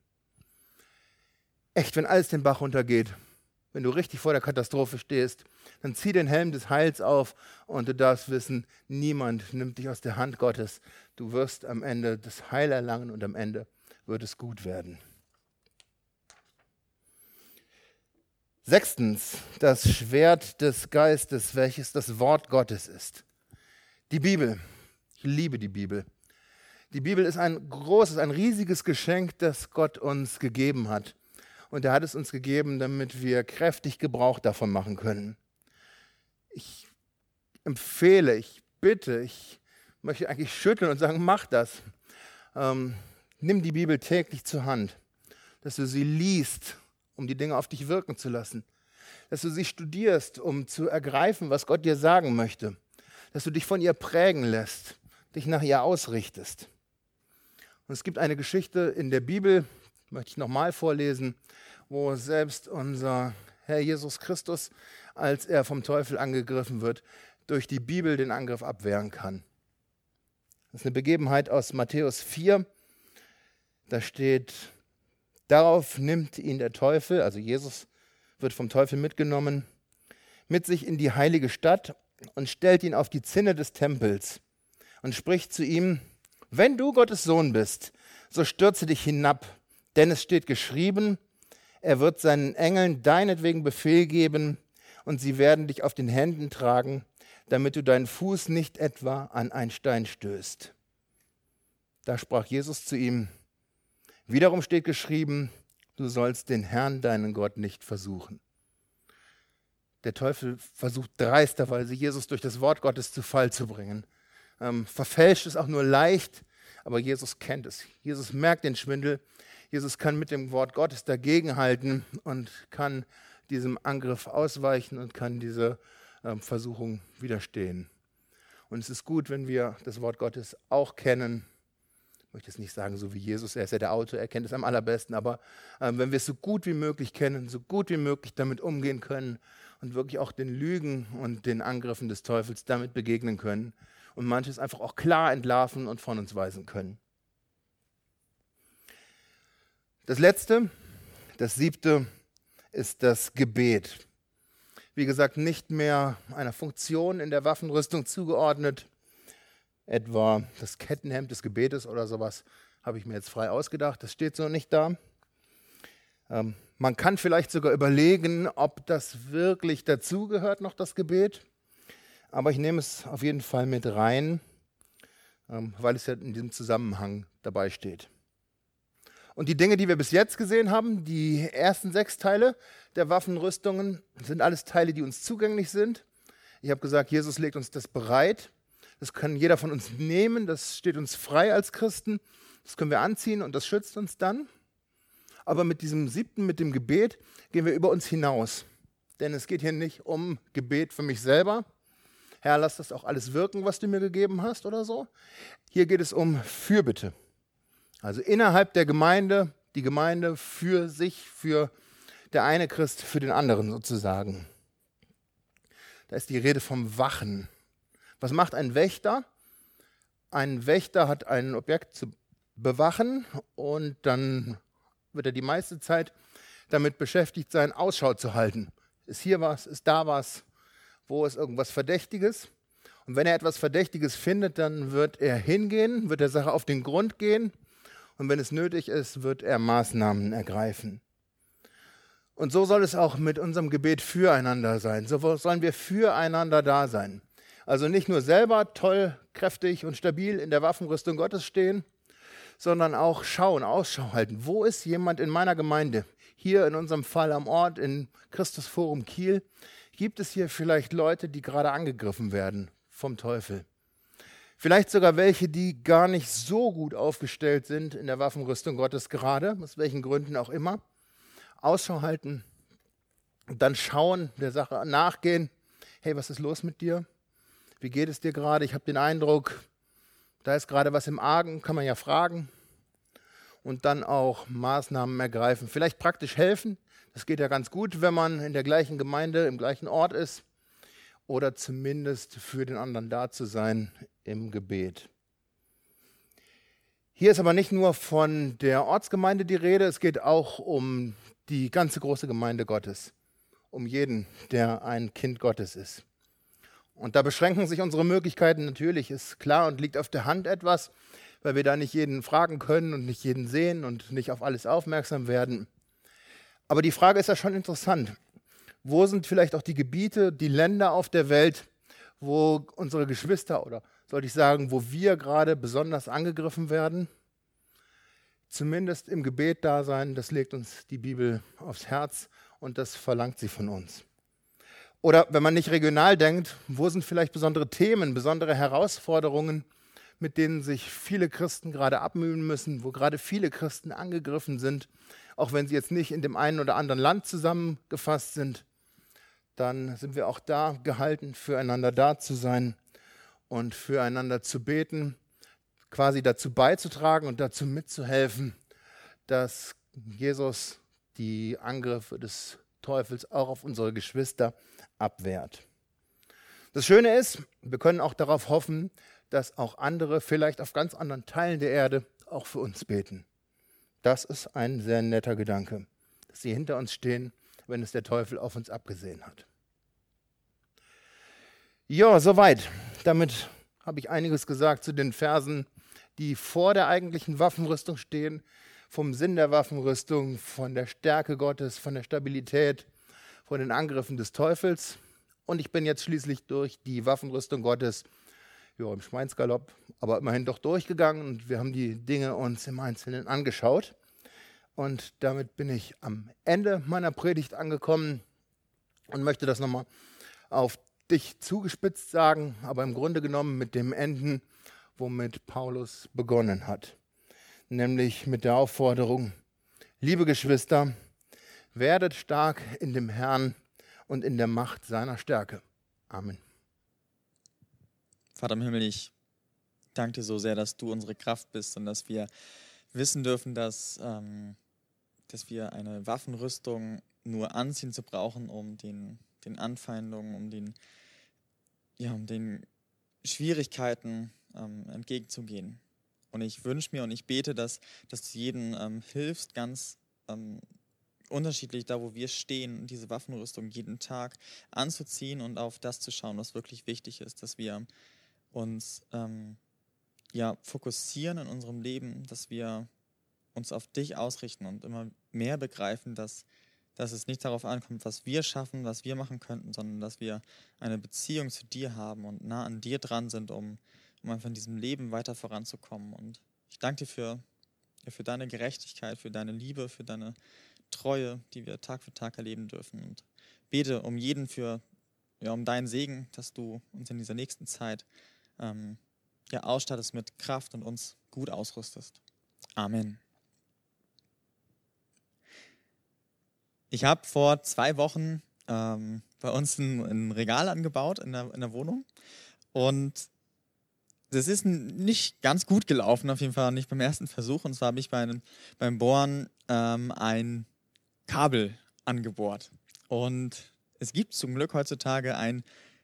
Echt, wenn alles den Bach runtergeht, wenn du richtig vor der Katastrophe stehst, dann zieh den Helm des Heils auf und du darfst wissen, niemand nimmt dich aus der Hand Gottes. Du wirst am Ende das Heil erlangen und am Ende wird es gut werden. Sechstens, das Schwert des Geistes, welches das Wort Gottes ist. Die Bibel. Ich liebe die Bibel. Die Bibel ist ein großes, ein riesiges Geschenk, das Gott uns gegeben hat. Und er hat es uns gegeben, damit wir kräftig Gebrauch davon machen können. Ich empfehle, ich bitte, ich möchte eigentlich schütteln und sagen, mach das. Ähm, nimm die Bibel täglich zur Hand, dass du sie liest, um die Dinge auf dich wirken zu lassen. Dass du sie studierst, um zu ergreifen, was Gott dir sagen möchte. Dass du dich von ihr prägen lässt, dich nach ihr ausrichtest. Und es gibt eine Geschichte in der Bibel, möchte ich nochmal vorlesen, wo selbst unser Herr Jesus Christus, als er vom Teufel angegriffen wird, durch die Bibel den Angriff abwehren kann. Das ist eine Begebenheit aus Matthäus vier. Da steht, darauf nimmt ihn der Teufel, also Jesus wird vom Teufel mitgenommen, mit sich in die heilige Stadt und stellt ihn auf die Zinne des Tempels und spricht zu ihm, wenn du Gottes Sohn bist, so stürze dich hinab, denn es steht geschrieben, er wird seinen Engeln deinetwegen Befehl geben und sie werden dich auf den Händen tragen, damit du deinen Fuß nicht etwa an einen Stein stößt. Da sprach Jesus zu ihm, wiederum steht geschrieben, du sollst den Herrn, deinen Gott, nicht versuchen. Der Teufel versucht dreisterweise, Jesus durch das Wort Gottes zu Fall zu bringen. Ähm, verfälscht es auch nur leicht, aber Jesus kennt es. Jesus merkt den Schwindel. Jesus kann mit dem Wort Gottes dagegenhalten und kann diesem Angriff ausweichen und kann dieser ähm, Versuchung widerstehen. Und es ist gut, wenn wir das Wort Gottes auch kennen. Ich möchte jetzt nicht sagen, so wie Jesus, er ist ja der Autor, er kennt es am allerbesten, aber ähm, wenn wir es so gut wie möglich kennen, so gut wie möglich damit umgehen können und wirklich auch den Lügen und den Angriffen des Teufels damit begegnen können und manches einfach auch klar entlarven und von uns weisen können. Das letzte, das siebte, ist das Gebet. Wie gesagt, nicht mehr einer Funktion in der Waffenrüstung zugeordnet, etwa das Kettenhemd des Gebetes oder sowas, habe ich mir jetzt frei ausgedacht, das steht so nicht da. Ähm, man kann vielleicht sogar überlegen, ob das wirklich dazugehört, noch das Gebet, aber ich nehme es auf jeden Fall mit rein, ähm, weil es ja in diesem Zusammenhang dabei steht. Und die Dinge, die wir bis jetzt gesehen haben, die ersten sechs Teile der Waffenrüstungen, sind alles Teile, die uns zugänglich sind. Ich habe gesagt, Jesus legt uns das bereit. Das kann jeder von uns nehmen, das steht uns frei als Christen. Das können wir anziehen und das schützt uns dann. Aber mit diesem siebten, mit dem Gebet, gehen wir über uns hinaus. Denn es geht hier nicht um Gebet für mich selber. Herr, lass das auch alles wirken, was du mir gegeben hast oder so. Hier geht es um Fürbitte. Also innerhalb der Gemeinde, die Gemeinde für sich, für der eine Christ, für den anderen sozusagen. Da ist die Rede vom Wachen. Was macht ein Wächter? Ein Wächter hat ein Objekt zu bewachen und dann wird er die meiste Zeit damit beschäftigt sein, Ausschau zu halten. Ist hier was, ist da was, wo ist irgendwas Verdächtiges? Und wenn er etwas Verdächtiges findet, dann wird er hingehen, wird der Sache auf den Grund gehen. Und wenn es nötig ist, wird er Maßnahmen ergreifen. Und so soll es auch mit unserem Gebet füreinander sein. So sollen wir füreinander da sein. Also nicht nur selber toll, kräftig und stabil in der Waffenrüstung Gottes stehen, sondern auch schauen, Ausschau halten. Wo ist jemand in meiner Gemeinde? Hier in unserem Fall am Ort, in Christusforum Kiel, gibt es hier vielleicht Leute, die gerade angegriffen werden vom Teufel. Vielleicht sogar welche, die gar nicht so gut aufgestellt sind in der Waffenrüstung Gottes gerade, aus welchen Gründen auch immer. Ausschau halten und dann schauen, der Sache nachgehen. Hey, was ist los mit dir? Wie geht es dir gerade? Ich habe den Eindruck, da ist gerade was im Argen, kann man ja fragen. Und dann auch Maßnahmen ergreifen. Vielleicht praktisch helfen. Das geht ja ganz gut, wenn man in der gleichen Gemeinde, im gleichen Ort ist. Oder zumindest für den anderen da zu sein im Gebet. Hier ist aber nicht nur von der Ortsgemeinde die Rede, es geht auch um die ganze große Gemeinde Gottes, um jeden, der ein Kind Gottes ist. Und da beschränken sich unsere Möglichkeiten natürlich, ist klar und liegt auf der Hand etwas, weil wir da nicht jeden fragen können und nicht jeden sehen und nicht auf alles aufmerksam werden. Aber die Frage ist ja schon interessant. Wo sind vielleicht auch die Gebiete, die Länder auf der Welt, wo unsere Geschwister oder sollte ich sagen, wo wir gerade besonders angegriffen werden? Zumindest im Gebet da sein, das legt uns die Bibel aufs Herz und das verlangt sie von uns. Oder wenn man nicht regional denkt, wo sind vielleicht besondere Themen, besondere Herausforderungen, mit denen sich viele Christen gerade abmühen müssen, wo gerade viele Christen angegriffen sind, auch wenn sie jetzt nicht in dem einen oder anderen Land zusammengefasst sind, dann sind wir auch da gehalten, füreinander da zu sein und füreinander zu beten, quasi dazu beizutragen und dazu mitzuhelfen, dass Jesus die Angriffe des Teufels auch auf unsere Geschwister abwehrt. Das Schöne ist, wir können auch darauf hoffen, dass auch andere, vielleicht auf ganz anderen Teilen der Erde, auch für uns beten. Das ist ein sehr netter Gedanke, dass sie hinter uns stehen, wenn es der Teufel auf uns abgesehen hat. Ja, soweit. Damit habe ich einiges gesagt zu den Versen, die vor der eigentlichen Waffenrüstung stehen, vom Sinn der Waffenrüstung, von der Stärke Gottes, von der Stabilität, von den Angriffen des Teufels. Und ich bin jetzt schließlich durch die Waffenrüstung Gottes, ja, im Schweinsgalopp, aber immerhin doch durchgegangen und wir haben die Dinge uns im Einzelnen angeschaut. Und damit bin ich am Ende meiner Predigt angekommen und möchte das nochmal auf dich zugespitzt sagen, aber im Grunde genommen mit dem Enden, womit Paulus begonnen hat. Nämlich mit der Aufforderung, liebe Geschwister, werdet stark in dem Herrn und in der Macht seiner Stärke. Amen.
Vater im Himmel, ich danke dir so sehr, dass du unsere Kraft bist und dass wir wissen dürfen, dass, ähm, dass wir eine Waffenrüstung nur anziehen zu brauchen, um den, den Anfeindungen, um den, ja, um den Schwierigkeiten ähm, entgegenzugehen. Und ich wünsche mir und ich bete, dass, dass du jedem ähm, hilfst, ganz ähm, unterschiedlich da, wo wir stehen, diese Waffenrüstung jeden Tag anzuziehen und auf das zu schauen, was wirklich wichtig ist, dass wir uns ähm, ja, fokussieren in unserem Leben, dass wir uns auf dich ausrichten und immer mehr begreifen, dass, dass es nicht darauf ankommt, was wir schaffen, was wir machen könnten, sondern dass wir eine Beziehung zu dir haben und nah an dir dran sind, um, um einfach in diesem Leben weiter voranzukommen. Und ich danke dir für, ja, für deine Gerechtigkeit, für deine Liebe, für deine Treue, die wir Tag für Tag erleben dürfen. Und bete um jeden für, ja, um deinen Segen, dass du uns in dieser nächsten Zeit ähm, ja, ausstattest mit Kraft und uns gut ausrüstest. Amen. Ich habe vor zwei Wochen ähm, bei uns ein, ein Regal angebaut in der, in der Wohnung und das ist nicht ganz gut gelaufen, auf jeden Fall nicht beim ersten Versuch. Und zwar habe ich bei einem, beim Bohren ähm, ein Kabel angebohrt. Und es gibt zum Glück heutzutage einen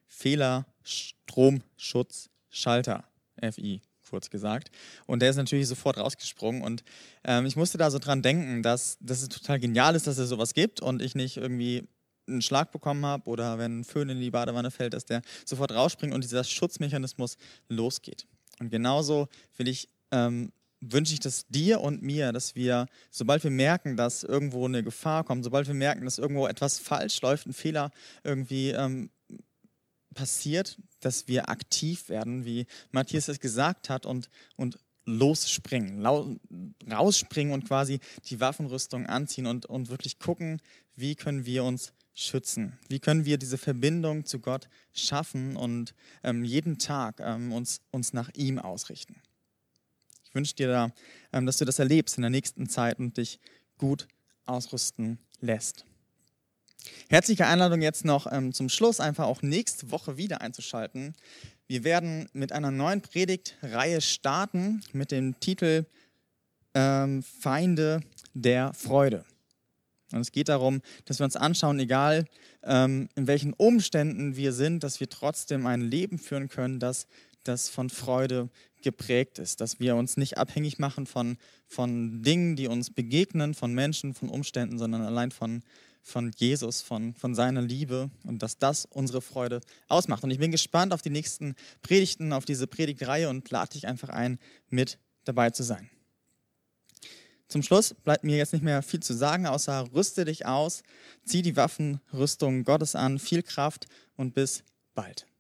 Fehlerstromschutzschalter, F I kurz gesagt. Und der ist natürlich sofort rausgesprungen. Und ähm, ich musste da so dran denken, dass, dass es total genial ist, dass es sowas gibt und ich nicht irgendwie einen Schlag bekommen habe oder wenn ein Föhn in die Badewanne fällt, dass der sofort rausspringt und dieser Schutzmechanismus losgeht. Und genauso will ich, ähm, wünsche ich das dir und mir, dass wir, sobald wir merken, dass irgendwo eine Gefahr kommt, sobald wir merken, dass irgendwo etwas falsch läuft, ein Fehler irgendwie ähm, passiert, dass wir aktiv werden, wie Matthias es gesagt hat, und, und losspringen, lau, rausspringen und quasi die Waffenrüstung anziehen und, und wirklich gucken, wie können wir uns schützen, wie können wir diese Verbindung zu Gott schaffen und ähm, jeden Tag ähm, uns, uns nach ihm ausrichten. Ich wünsche dir da, ähm, dass du das erlebst in der nächsten Zeit und dich gut ausrüsten lässt. Herzliche Einladung jetzt noch ähm, zum Schluss, einfach auch nächste Woche wieder einzuschalten. Wir werden mit einer neuen Predigtreihe starten mit dem Titel ähm, Feinde der Freude. Und es geht darum, dass wir uns anschauen, egal ähm, in welchen Umständen wir sind, dass wir trotzdem ein Leben führen können, das, das von Freude geprägt ist. Dass wir uns nicht abhängig machen von, von Dingen, die uns begegnen, von Menschen, von Umständen, sondern allein von, von Jesus, von, von seiner Liebe und dass das unsere Freude ausmacht. Und ich bin gespannt auf die nächsten Predigten, auf diese Predigtreihe und lade dich einfach ein, mit dabei zu sein. Zum Schluss bleibt mir jetzt nicht mehr viel zu sagen, außer rüste dich aus, zieh die Waffenrüstung Gottes an, viel Kraft und bis bald.